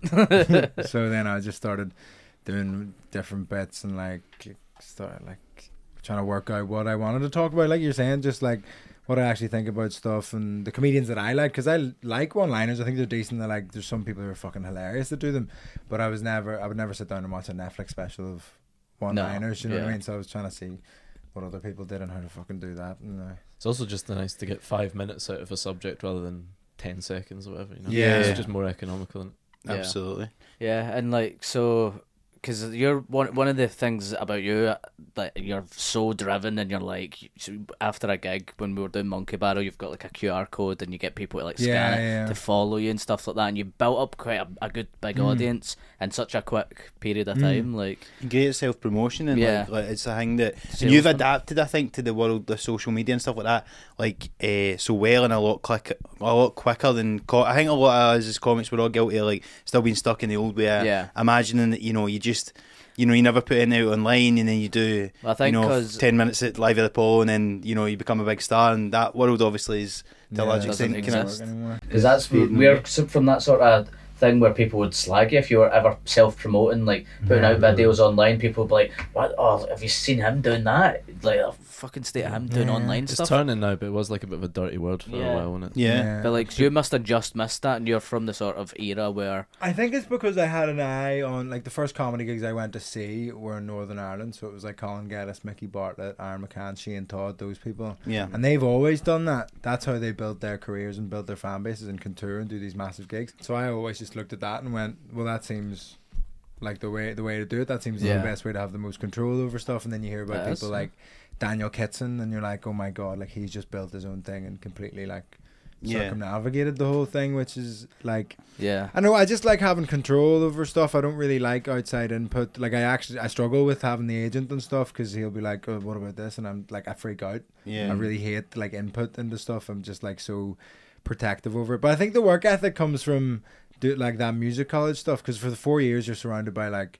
So then I just started doing different bits and like started like trying to work out what I wanted to talk about. Like you're saying, just like what I actually think about stuff and the comedians that I like, because I like one-liners. I think they're decent. I like, there's some people who are fucking hilarious that do them, but I would never sit down and watch a Netflix special of one-liners. You know what I mean? So I was trying to see what other people did and how to fucking do that. And It's also just nice to get 5 minutes out of a subject rather than 10 seconds or whatever. Yeah. It's just more economical. Isn't it? Yeah. Absolutely. Yeah, and like, so, because you're one of the things about you, that you're so driven, and you're like, so after a gig when we were doing Monkey Barrel, you've got like a QR code and you get people to like scan it to follow you and stuff like that, and you built up quite a good big audience in such a quick period of time. Like, Great self promotion, and Yeah. like it's a thing that and Sales you've them. adapted, I think, to the world of social media and stuff like that, like so well and a lot quicker than I think a lot of us as comics we're all guilty of like still being stuck in the old way. Yeah. Imagining that you just you never put it out online, and then you do I think 'cause 10 minutes at Live at the Apollo, and then you become a big star, and that world obviously is to a large doesn't extent kind exist. of because that's we're from that sort of thing where people would slag you if you were ever self-promoting, like putting out videos online. People would be like, "What? Oh, have you seen him doing that? Like a fucking state of him doing online It's stuff." turning now, but it was like a bit of a dirty word for Yeah. a while, wasn't it? yeah. But like, you must have just missed that, and you're from the sort of era where I think it's because I had an eye on, like, the first comedy gigs I went to see were in Northern Ireland, so it was like Colin Geddes, Mickey Bartlett, Aaron McCann, Shane Todd, those people. Yeah. And they've always done that. That's how they built their careers and built their fan bases and can tour and do these massive gigs. So I always just looked at that and went, well, that seems like the way to do it. That seems the Yeah. best way to have the most control over stuff. And then you hear about Yes. people like Daniel Kitson, and you're like, oh my god, like he's just built his own thing and completely like circumnavigated the whole thing, which is like, yeah. I know, I just like having control over stuff. I don't really like outside input. Like I struggle with having the agent and stuff, because he'll be like, oh, what about this? And I'm like, I freak out. Yeah. I really hate like input into stuff. I'm just like so protective over it. But I think the work ethic comes from like that music college stuff, because for the 4 years you're surrounded by like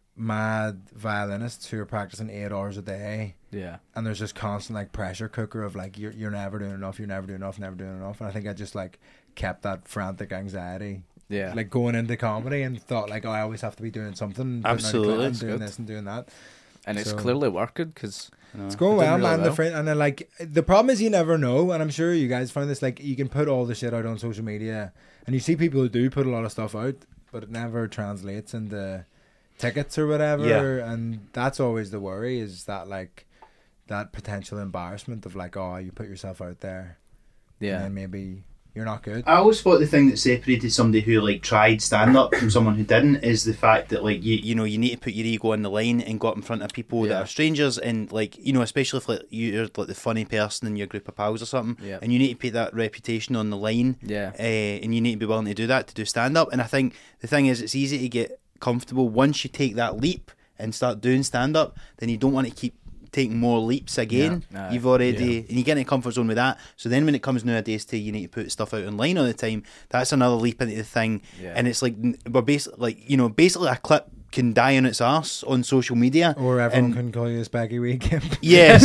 mad violinists who are practicing 8 hours a day, Yeah. and there's this constant like pressure cooker of like you're never doing enough, never doing enough. And I think I just like kept that frantic anxiety Yeah. like going into comedy, and thought like, oh, I always have to be doing something, putting out a clip Absolutely. and It's doing good. this and doing that. And it's So- clearly working, because It's going It well, didn't really man. well. The friend, and then like the problem is you never know, and I'm sure you guys found this. Like you can put all the shit out on social media, and you see people who do put a lot of stuff out, but it never translates into tickets or whatever. Yeah. And that's always the worry, is that like that potential embarrassment of like, oh, you put yourself out there, and then maybe you're not good. I always thought the thing that separated somebody who like tried stand up from someone who didn't is the fact that like you need to put your ego on the line and go up in front of people that Yeah. are strangers, and like especially if like you're like the funny person in your group of pals or something, Yeah. and you need to put that reputation on the line, Yeah. and you need to be willing to do that to do stand up. And I think the thing is, it's easy to get comfortable once you take that leap and start doing stand up. Then you don't want to keep taking more leaps again. Yeah. You've already and you get in a comfort zone with that. So then when it comes nowadays to you need to put stuff out online all the time, that's another leap into the thing. Yeah. And it's like we're basically like basically a clip can die on its arse on social media, Or everyone and- can call you a Specky Weekend. yes.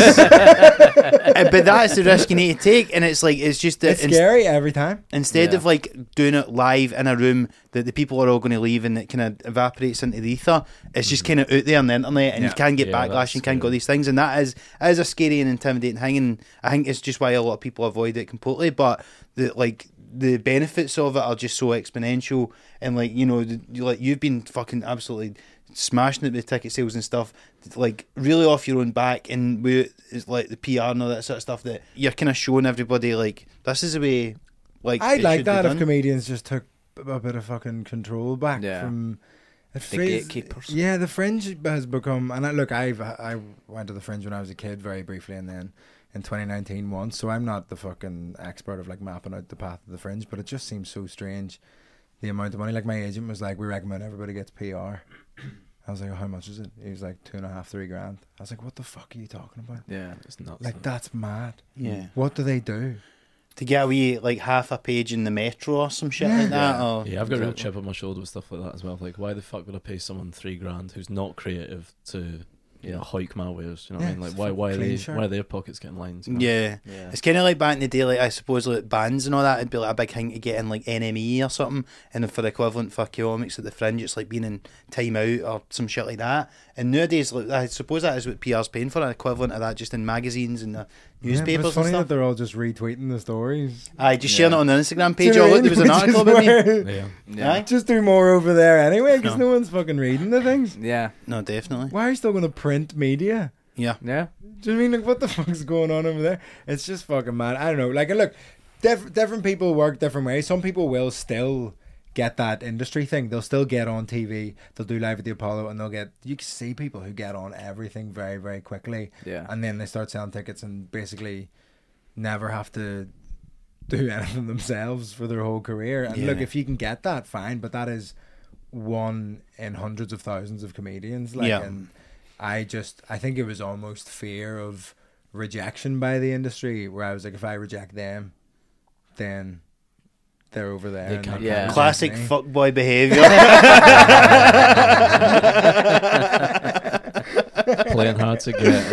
But that's the risk you need to take, and it's like it's just that It's scary every time. instead Yeah. of like doing it live in a room that the people are all going to leave and it kind of evaporates into the ether, it's just kind of out there on the internet, and you Yeah. can get Yeah, backlash that's and can go scary. these things, and that is a scary and intimidating thing, and I think it's just why a lot of people avoid it completely. But the benefits of it are just so exponential, and like you've been fucking absolutely smashing it with ticket sales and stuff, like really off your own back, and it's like the PR and all that sort of stuff, that you're kind of showing everybody like this is the way. Like I'd it like should be that if done. comedians just took a bit of fucking control back Yeah. from The gatekeepers. Yeah, the Fringe has become, and I went to the Fringe when I was a kid very briefly, and then in 2019 once. So I'm not the fucking expert of like mapping out the path of the Fringe, but it just seems so strange the amount of money. Like my agent was like, we recommend everybody gets PR. I was like, oh, how much is it? He was like 2.5, 3 grand. I was like, what the fuck are you talking about? Yeah. It's nuts. Like, that's mad. Yeah. What do they do? To get a wee, like, half a page in the Metro or some shit like that. Or, Yeah, I've got a real chip on my shoulder with stuff like that as well. Like, why the fuck would I pay someone 3 grand who's not creative to hike my wares? You know what I mean? Like, why are their pockets getting lines? You know? Yeah. It's kind of like back in the day, like, I suppose, like, bands and all that, it'd be like a big thing to get in, like, NME or something, and then for the equivalent for Comics at the Fringe, it's like being in Time Out or some shit like that. And nowadays, like, I suppose that is what PR's paying for, an equivalent of that just in magazines and the newspapers but it's funny and that stuff. they're all just retweeting the stories. Aye, just sharing it on the Instagram page. Do you know Oh, what look, I there was mean? an article Which is about me. where- Yeah. Just do more over there anyway, because no one's fucking reading the things. Yeah. No, definitely. Why are you still going to print media? Yeah. Yeah. Do you know what I mean? Like, what the fuck's going on over there? It's just fucking mad. I don't know. Like, look, different people work different ways. Some people will still get that industry thing. They'll still get on TV. They'll do Live at the Apollo, and you can see people who get on everything very, very quickly. Yeah. And then they start selling tickets and basically never have to do anything themselves for their whole career. And look, if you can get that, fine. But that is one in hundreds of thousands of comedians. Like, and I think it was almost fear of rejection by the industry, where I was like, if I reject them, then they're over there. They and can't they Yeah. can't Classic reject me. fuckboy behaviour. Playing hard to get.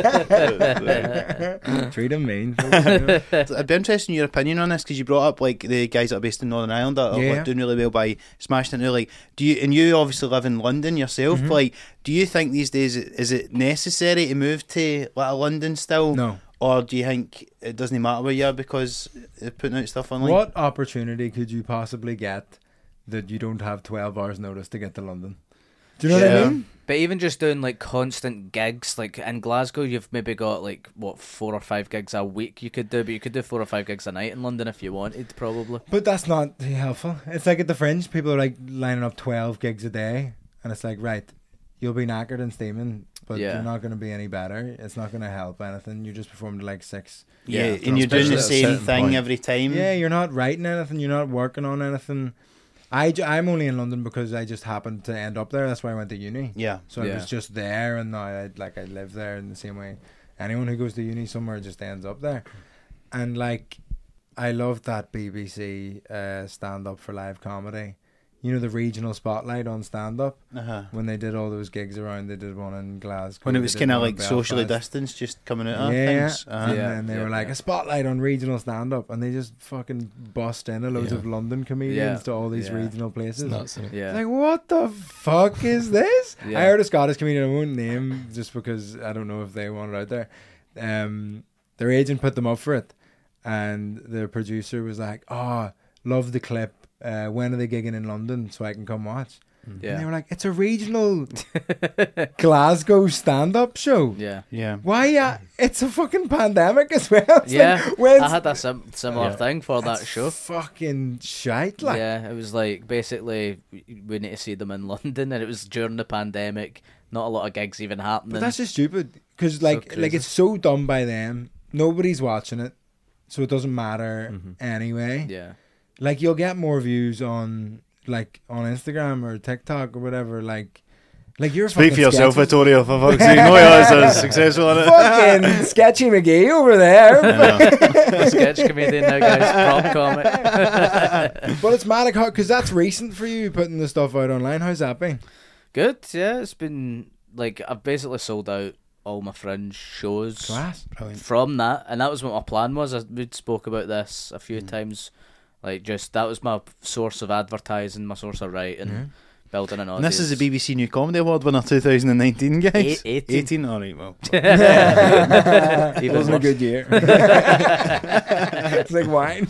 Yeah. Treat them mean. I'd be interested in your opinion on this, because you brought up like the guys that are based in Northern Ireland that are like, doing really well by smashing into, like, you obviously live in London yourself, but, like, do you think these days is it necessary to move to like London still? No. Or do you think it doesn't matter where you are because they're putting out stuff online? What opportunity could you possibly get that you don't have 12 hours notice to get to London? Do you know what I mean? But even just doing like constant gigs, like in Glasgow, you've maybe got like 4 or 5 gigs a week you could do, but you could do 4 or 5 gigs a night in London if you wanted, probably. But that's not helpful. It's like at the Fringe, people are like lining up 12 gigs a day, and it's like, right, you'll be knackered and steaming, but you're not going to be any better. It's not going to help anything. You just performed like 6. Yeah, and you're doing the same thing every time. Yeah, you're not writing anything. You're not working on anything. I'm only in London because I just happened to end up there. That's why I went to uni. Yeah. So I was just there, and now I live there in the same way. Anyone who goes to uni somewhere just ends up there. And like, I loved that BBC stand up for live comedy. You know, the regional spotlight on stand up when they did all those gigs around. They did one in Glasgow. When it was kind of like Belfast. socially distanced, just coming out of Yeah, things. and they were like a spotlight on regional stand up, and they just fucking bust in a loads of London comedians to all these regional places. It's nuts, isn't it? It's like, what the fuck is this? Yeah. I heard a Scottish comedian, I won't name just because I don't know if they want it out there. Their agent put them up for it, and the producer was like, "Oh, love the clip. When are they gigging in London so I can come watch?" Yeah. And they were like, "It's a regional Glasgow stand-up show." Yeah. Yeah. Why? It's a fucking pandemic as well. It's Yeah. like, when's I had a similar thing for that show. fucking shite. Like, Yeah, it was like basically we need to see them in London, and it was during the pandemic. Not a lot of gigs even happening. but that's just stupid because like crazy. it's so done by them. Nobody's watching it, so it doesn't matter anyway. yeah. Like, you'll get more views on Instagram or TikTok or whatever. Like you're Speak fucking for yourself, sketchy. Vittorio, for fuck's sake. No, yours is successful on it. Fucking Sketchy McGee over there. Sketch comedian now, guys. Prop comic. But it's mad because that's recent for you putting the stuff out online. How's that been? Good, yeah. It's been like I've basically sold out all my Fringe shows Class. from that, and that was what my plan was. We spoke about this a few times. Like, just that was my source of advertising, my source of writing, building an And audience. this is the BBC New Comedy Award winner 2019, guys. 18. 18? All right, well. It Even wasn't a worse. good year. It's like wine.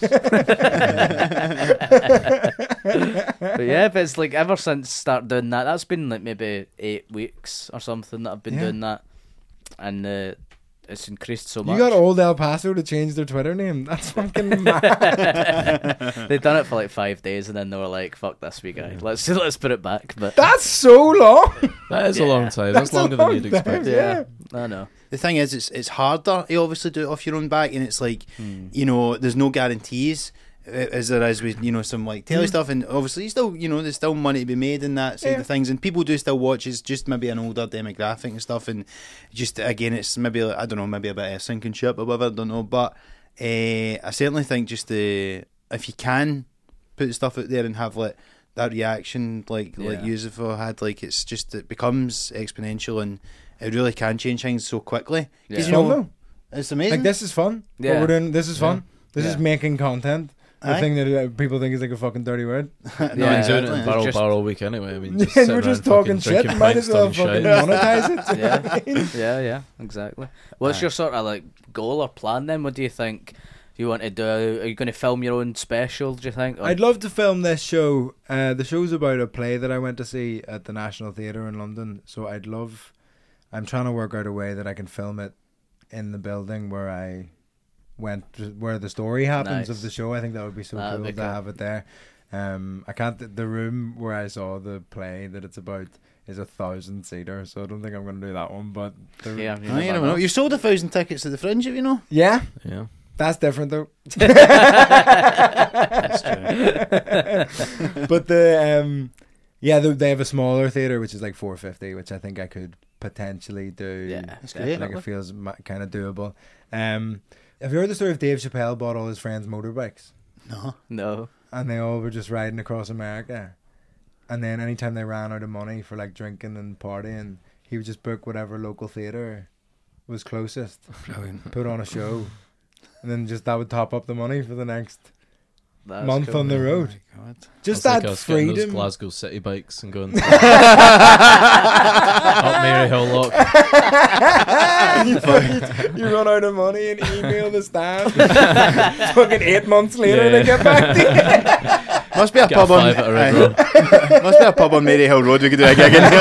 But yeah, but it's like ever since start doing that, that's been like maybe 8 weeks or something that I've been doing that, and it's increased so much. You got old El Paso to change their Twitter name. That's fucking mad. They'd done it for like 5 days, and then they were like, "Fuck this, we guy. Let's put it back." But That's so long. That is a long time. That's longer than you'd expect. yeah, I know. The thing is, it's harder to obviously do it off your own back, and it's like, you know, there's no guarantees. as there is with some like telly stuff, and obviously still there's still money to be made in that side of things, and people do still watch. It's just maybe an older demographic and stuff, and just again it's maybe I don't know, maybe a bit of sinking ship or whatever, I don't know, but I certainly think just if you can put the stuff out there and have like that reaction like Yusuf had, like it's just it becomes exponential and it really can change things so quickly. Because it's amazing. Like this is fun. Yeah. What we're doing. This is fun. This is making content. The thing that people think is like a fucking dirty word. Doing it in barrel all week anyway. I mean, we're just talking shit. Might as well fucking monetize it. Yeah, exactly. What's your sort of like goal or plan then? What do you think you want to do? Are you going to film your own special, do you think? Or? I'd love to film this show. The show's about a play that I went to see at the National Theatre in London. So I'm trying to work out a way that I can film it in the building where I went, where the story happens of the show. I think that would be so cool to have it there. I can't. The room where I saw the play that it's about is 1,000-seater, so I don't think I'm going to do that one. But you never know. You sold 1,000 tickets to the Fringe, if you know. Yeah. That's different though. That's true. But they have a smaller theatre which is like 450, which I think I could potentially do. Yeah, that's great. Like it feels kind of doable. Have you heard the story of Dave Chappelle bought all his friends motorbikes? No. And they all were just riding across America. And then anytime they ran out of money for like drinking and partying, he would just book whatever local theatre was closest. Brilliant. Put on a show. And then just that would top up the money for the next month on the road. Oh my God. Just that like freedom. Those Glasgow city bikes and going up Mary Hill Lock. You run out of money and email the staff. Fucking 8 months later they get back to you. Must be a pub on Mary Hill Road we could do a gig in.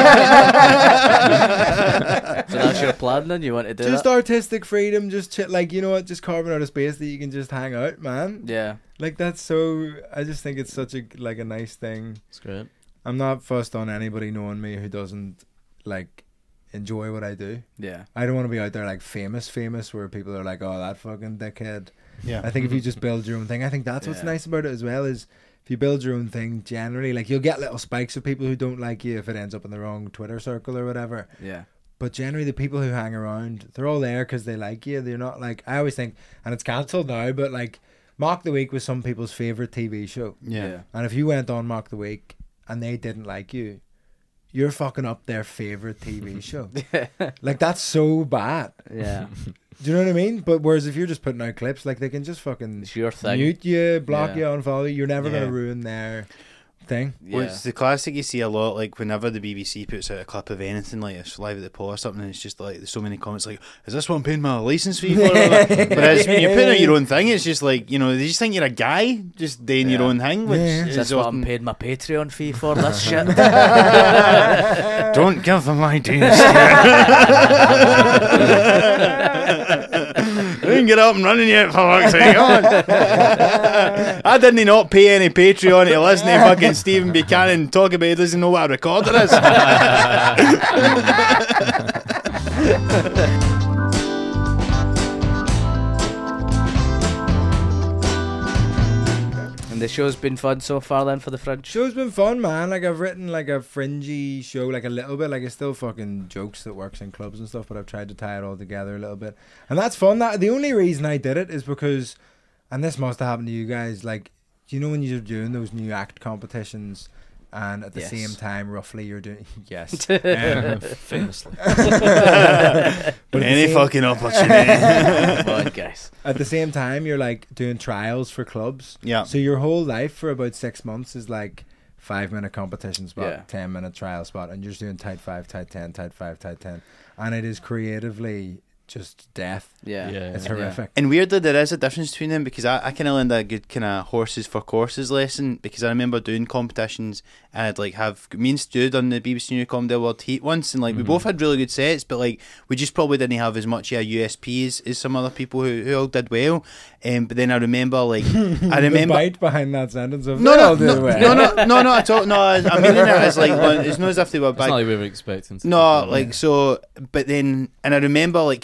So that's your plan then? You want to do just that? Artistic freedom, just just carving out a space that you can just hang out, man. Yeah. Like that's so. I just think it's such a nice thing. It's great. I'm not fussed on anybody knowing me who doesn't like enjoy what I do. Yeah. I don't want to be out there like famous where people are like, oh, that fucking dickhead. Yeah. I think if you just build your own thing, I think that's what's nice about it as well is if you build your own thing, generally, like you'll get little spikes of people who don't like you if it ends up in the wrong Twitter circle or whatever. Yeah. But generally, the people who hang around, they're all there because they like you. They're not like, I always think, and it's cancelled now, but like Mock the Week was some people's favourite TV show. Yeah. And if you went on Mock the Week and they didn't like you, you're fucking up their favourite TV show. Like, that's so bad. Yeah. Do you know what I mean? But whereas if you're just putting out clips, like they can just fucking it's your thing. Mute you, block you, unfollow you. You're never going to ruin their thing. Well, it's the classic you see a lot, like whenever the BBC puts out a clip of anything, like it's Live at the Paw or something, and it's just like there's so many comments like, is this what I'm paying my licence fee for? Whereas when you're putting out your own thing, it's just like, they just think you're a guy just doing your own thing, which is this what I'm paying my Patreon fee for, this shit? Don't give them ideas. I didn't get up and running yet, for fuck's sake. Come on. I didn't not pay any Patreon to listen to fucking Stephen Buchanan talk about he doesn't know what a recorder is. And the show's been fun so far then for the Fringe? Show's been fun, man. Like I've written like a fringy show, like a little bit. Like it's still fucking jokes that works in clubs and stuff, but I've tried to tie it all together a little bit. And that's fun. That the only reason I did it is because, and this must have happened to you guys, like, do you know when you're doing those new act competitions and at the same time roughly you're doing famously but any fucking opportunity. Come on, guys. At the same time you're like doing trials for clubs, so your whole life for about 6 months is like 5-minute competition spot, 10-minute trial spot, and you're just doing tight 5, tight 10, tight 5, tight 10, and it is creatively just death. It's horrific. And weirdly there is a difference between them, because I kind of learned a good kind of horses for courses lesson, because I remember doing competitions and I'd like have me and Stu done the BBC New Comedy Award heat once, and like we both had really good sets, but like we just probably didn't have as much USP as some other people who all did well. But then I remember like the bite behind that sentence of not at all. No, I mean it as like it's not as if they were bad. It's not like we were expecting to. No, like so. But then, and I remember like because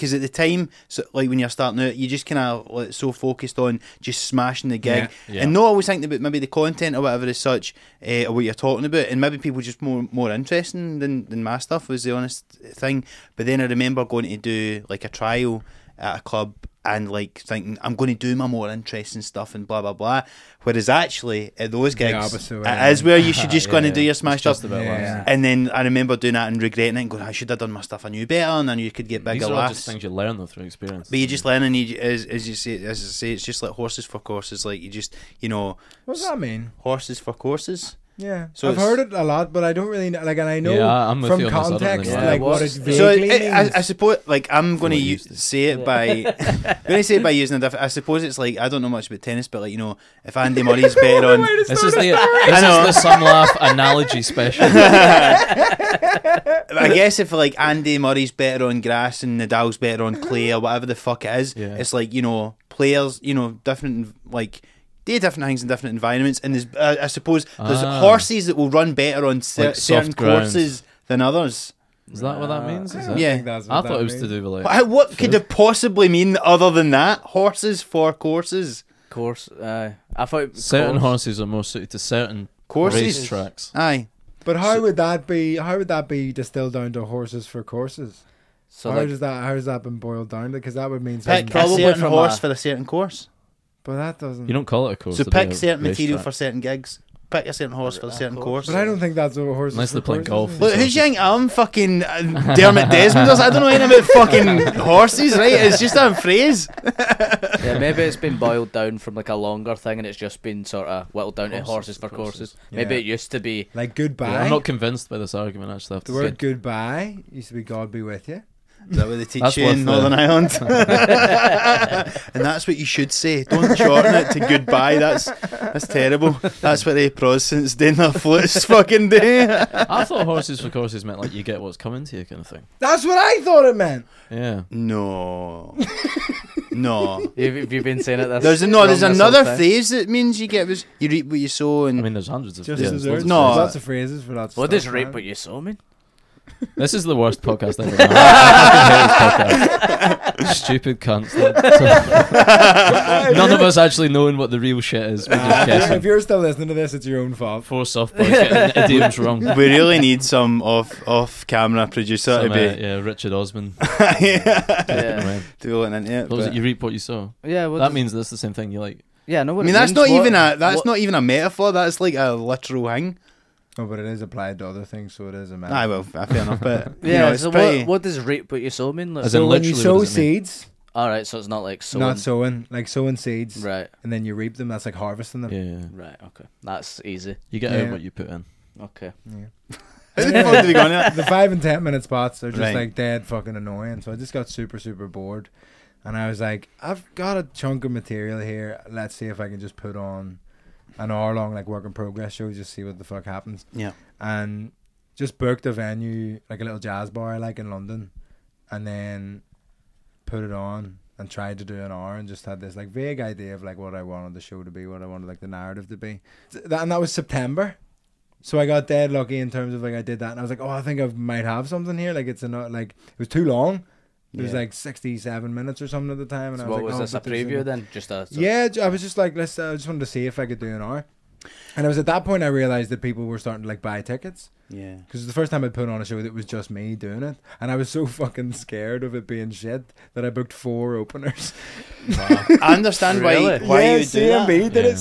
because at the time, so, like when you're starting out, you just kind of like, so focused on just smashing the gig, and not always thinking about maybe the content or whatever as such, or what you're talking about, and maybe people just more interesting than my stuff was the honest thing. But then I remember going to do like a trial at a club and like thinking I'm going to do my more interesting stuff and blah blah blah, whereas actually at those gigs it is where you should just go in and do your smash stuff. And then I remember doing that and regretting it and going, I should have done my stuff I knew better, and then you could get bigger laughs. These are all just laughs. things you learn though through experience. But you just learn, and as I say, it's just like horses for courses. Like you just, what does that mean? Horses for courses. Yeah, so I've heard it a lot, but I don't really know. Like, and I know I'm from context, like what it vaguely means. I suppose, like I'm going to say it by, when I say it by using a different. I suppose it's like I don't know much about tennis, but like if Andy Murray's better on, this is the Some Laugh analogy special. I guess if like Andy Murray's better on grass and Nadal's better on clay or whatever the fuck it is, it's like players, different like. Do different things in different environments, and there's, I suppose there's horses that will run better on certain courses than others. Is that what that means? I thought it was to do with like. What could it possibly mean other than that? Horses for courses. I thought certain horses are more suited to certain courses, racetracks. Aye, but how would that be? How would that be distilled down to horses for courses? So how does that been boiled down? Because that would mean pick a certain horse for a certain course. But that doesn't. You don't call it a course. So pick certain material for certain gigs. Pick a certain horse for a certain course. But I don't think that's what a horse. Unless they're playing golf. Look, who's you think I'm fucking Dermot Desmond? I don't know anything about fucking horses, right? It's just a phrase. Yeah, maybe it's been boiled down from like a longer thing, and it's just been sort of whittled down to horses for courses. Maybe it used to be like goodbye. Yeah, I'm not convinced by this argument. Actually, the word goodbye used to be God be with you. Is that what they teach you in Northern Ireland? And that's what you should say. Don't shorten it to goodbye. That's terrible. That's what the Protestants do in their flutes fucking do. I thought horses for courses meant like you get what's coming to you kind of thing. That's what I thought it meant. Yeah. No. Have you been saying it? There's another phrase that means you reap what you sow. And I mean, there's hundreds of phrases. There's lots of phrases for that. What does reap what you sow mean? This is the worst podcast ever. I fucking hate this podcast. Stupid cunts. None of us actually knowing what the real shit is. We're just guessing. If you're still listening to this, it's your own fault. Four soft boys getting idioms wrong. We really need some off-camera producer to be. Richard Osman. To go into it. What was it? You reap what you sow. Yeah, that means that's the same thing. You like. Yeah, no. I mean, that's not even a metaphor. That's like a literal thing. Oh, but it is applied to other things, so it is a metaphor. Well, fair enough. But yeah, so what does reap what you sow mean? Like, so when you sow seeds. Alright, so it's not like sowing. Not sowing, like sowing seeds. Right. And then you reap them, that's like harvesting them. Yeah. Right, okay. That's easy. You get out what you put in. Okay. Yeah. How the fuck did we go on here? The 5 and 10 minute spots are just like dead fucking annoying. So I just got super, super bored. And I was like, I've got a chunk of material here. Let's see if I can just put on an hour long like work in progress show, just see what the fuck happens. Yeah. And just booked a venue, like a little jazz bar I like in London, and then put it on and tried to do an hour and just had this like vague idea of like what I wanted the show to be, what I wanted like the narrative to be. And that was September. So I got dead lucky in terms of like I did that and I was like, oh, I think I might have something here. Like it's it was too long. It was like 67 minutes or something at the time. And so I was what like, was this, a preview then? Yeah, I was just like, I just wanted to see if I could do an hour. And it was at that point I realised that people were starting to like buy tickets. Yeah. Because it was the first time I'd put on a show that was just me doing it. And I was so fucking scared of it being shit that I booked 4 openers. Wow. I understand why you would do CMB did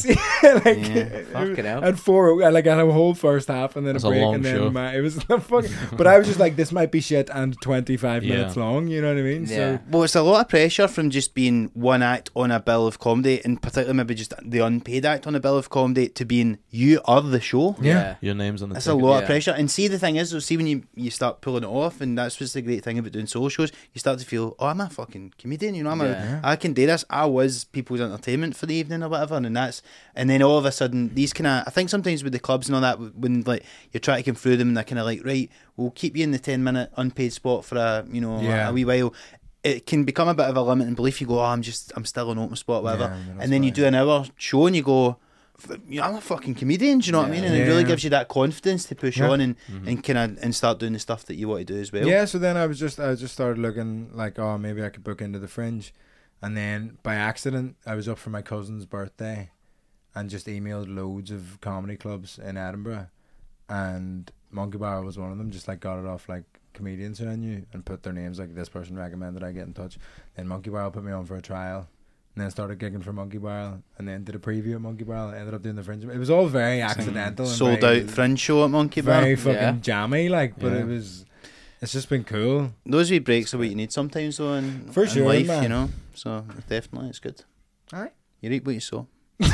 it. Fucking hell. At 4, I had a whole first half and then a break and then it was fucking. But I was just like, this might be shit and 25 minutes long. You know what I mean? Yeah. So, well, it's a lot of pressure from just being one act on a bill of comedy, and particularly maybe just the unpaid act on a bill of comedy, to being you are the show. Yeah. Your name's on the That's ticket. a lot of pressure. And see, the thing is, though, see when you start pulling it off, and that's what's the great thing about doing solo shows, you start to feel, oh, I'm a fucking comedian, you know, I can do this. I was people's entertainment for the evening or whatever, and then all of a sudden, these kind of, I think sometimes with the clubs and all that, when like you're trying to come through them, and they're kind of like, right, we'll keep you in the 10-minute unpaid spot for a wee while. It can become a bit of a limiting belief. You go, oh, I'm still an open spot, whatever, and then you do an hour show and you go, I'm a fucking comedian, do you know what I mean? And it really gives you that confidence to push on and kind of and start doing the stuff that you want to do as well. Yeah, so then I just started looking like, oh, maybe I could book into the Fringe. And then by accident, I was up for my cousin's birthday and just emailed loads of comedy clubs in Edinburgh. And Monkey Bar was one of them, just like got it off like comedians who I knew and put their names, like this person recommended I get in touch. Then Monkey Bar put me on for a trial. And then started gigging for Monkey Barrel, and then did a preview at Monkey Barrel. Ended up doing the Fringe. It was all very accidental. Sold out Fringe show at Monkey Barrel. Very fucking jammy, like. But it's just been cool. Those wee breaks are what you need sometimes, though, in sure, life, man. you know. So definitely, it's good. Aye. You reap what you sow.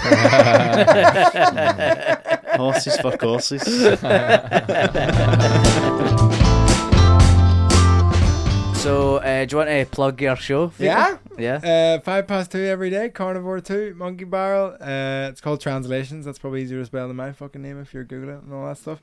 Horses for courses. So, do you want to plug your show? Yeah. Yeah. 2:05 every day. Carnivore 2, Monkey Barrel. It's called Translations. That's probably easier to spell than my fucking name if you're Googling it and all that stuff.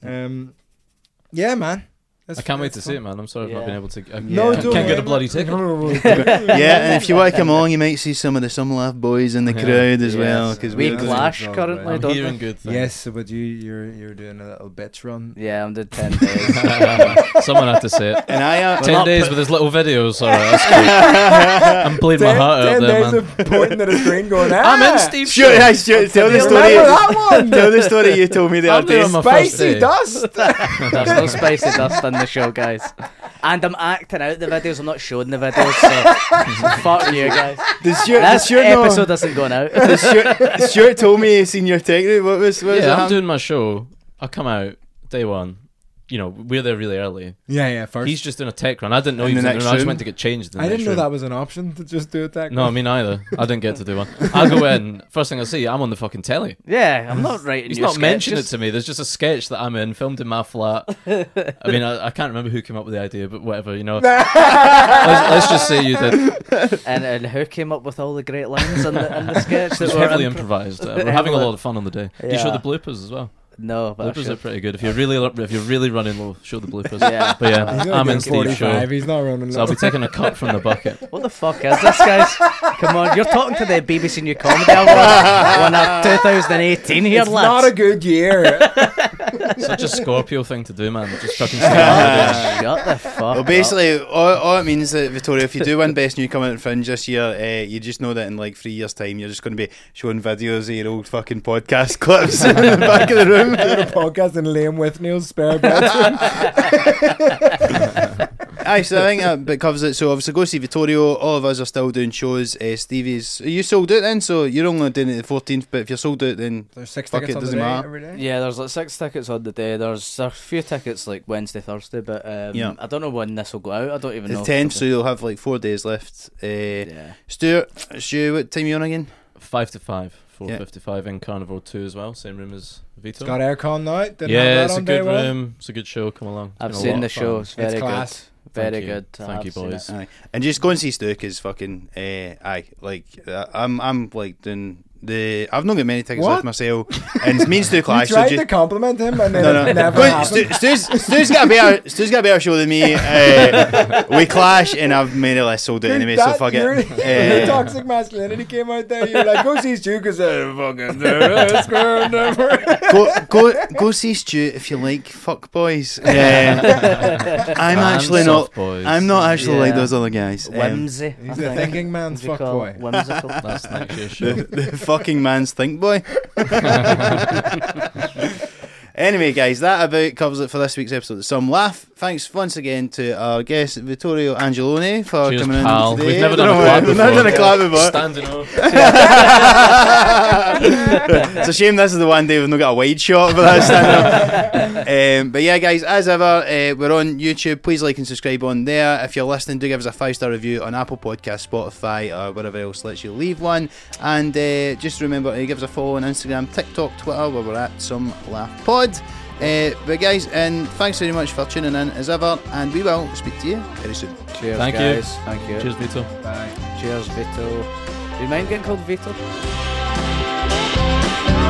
Yeah, man. I can't wait to see it, man. I'm sorry I've not been able to. Can't get a bloody ticket. Yeah, and if you want to come along, you might see some of the Some Laugh boys in the crowd as well. Because we clash currently, I'm don't hearing we? good things. Yes, but you're doing a little bitch run. Yeah, I'm doing 10 days. Someone had to say it. And I 10 days with his little videos. All right, that's cool. I'm bleeding my heart out 10 there, days man. of pointing at a screen going, I'm in Steve. Stuart, tell the story. Remember that one? Tell the story you told me the I'm other day. doing my first Spicy day. dust. There's no spicy dust in the show, guys. And I'm acting out the videos. I'm not showing the videos. So fuck you guys. This episode isn't going out. Stuart told me he seen your technique. What was I'm doing my show. I come out day one. You know, we're there really early. Yeah, first. He's just doing a tech run. I didn't know he was in there. I just went to get changed. I didn't know that was an option to just do a tech No, run. me neither. I didn't get to do one. I'll go in. First thing I see, I'm on the fucking telly. Yeah, I'm not writing. He's your not mentioned it sketches. to me. There's just a sketch that I'm in, filmed in my flat. I mean, I can't remember who came up with the idea, but whatever, you know. let's just say you did. And who came up with all the great lines in the sketch? It was that were heavily improv- improvised. We're having a lot of fun on the day. Do you show Yeah. the bloopers as well? No, but I Bloopers should. are pretty good. If you're really running low, show the bloopers. Yeah. But He's yeah, only I'm doing in Steve's 45. show. He's not running So I'll low. be taking a cut from the bucket. What the fuck is this, guys? Come on, you're talking to the BBC New Comedy Award winner 2018 here, It's lads. not a good year. Such a Scorpio thing to do, man. Just fucking stay on Shut the fuck Well, up. basically, all it means that, Victoria, if you do win Best Newcomer at Fringe this year, you just know that in like 3 years' time, you're just going to be showing videos of your old fucking podcast clips in the back of the room. Doing a podcast in Liam Withnail's spare bedroom. Aye, so I think that covers it. So obviously go see Vittorio. All of us are still doing shows. Stevie's, are you sold out then? So you're only doing it the 14th, but if you're sold out then There's 6 Fuck tickets it, on the doesn't day matter. every day. Yeah, there's like 6 tickets on the day. There's a few tickets like Wednesday, Thursday, but Yeah. I don't know when this will go out. I don't even know. the if 10th, it'll so you'll have like 4 days left. be- yeah. Stuart, what time are you on again? 5 to 5, 4:55 in Carnivore 2 as well. Same room as Vito. It's got aircon now. Didn't have Yeah, that it's a on day good one. room. It's a good show. Come along. It's I've been a seen lot the of show. fun. It's very class. good. Very Thank you. good. Thank I've you, seen boys. it. Aye. And just go and see Stu because fucking aye, like I'm like doing the. I've not got many tickets What? left myself, and me and Stu You clash. So tried just, to compliment him and then no. it never Go- happened. Stu's got a better show than me. We clash, and I've made it less sold out anyway. So fuck your it. toxic masculinity came out there. You're like, go see Stu because fucking it's grand never. Go see Stu if you like fuck boys. I'm actually And not. soft boys. I'm not actually like Yeah. those other guys. Whimsy. I He's a think. thinking man's Would you call fuckboy. it Whimsical. That's next year's show. the fucking man's think boy. Anyway, guys, that about covers it for this week's episode of Some Laugh. Thanks once again to our guest Vittorio Angeloni for Cheers, coming pal. in today. We've never done a clap We've never before. done a clap before. Standing up. It's a shame this is the one day we've not got a wide shot of that stand up. But yeah, guys, as ever, we're on YouTube. Please like and subscribe on there. If you're listening, do give us a 5-star review on Apple Podcasts, Spotify, or wherever else lets you leave one. And just remember to give us a follow on Instagram, TikTok, Twitter, where we're at Some Laugh Pod. But guys, and thanks very much for tuning in as ever, and we will speak to you very soon. Cheers, Thank you. guys. Thank you. Cheers, Vito. Bye. Cheers, Vito. Do you mind getting called Vito?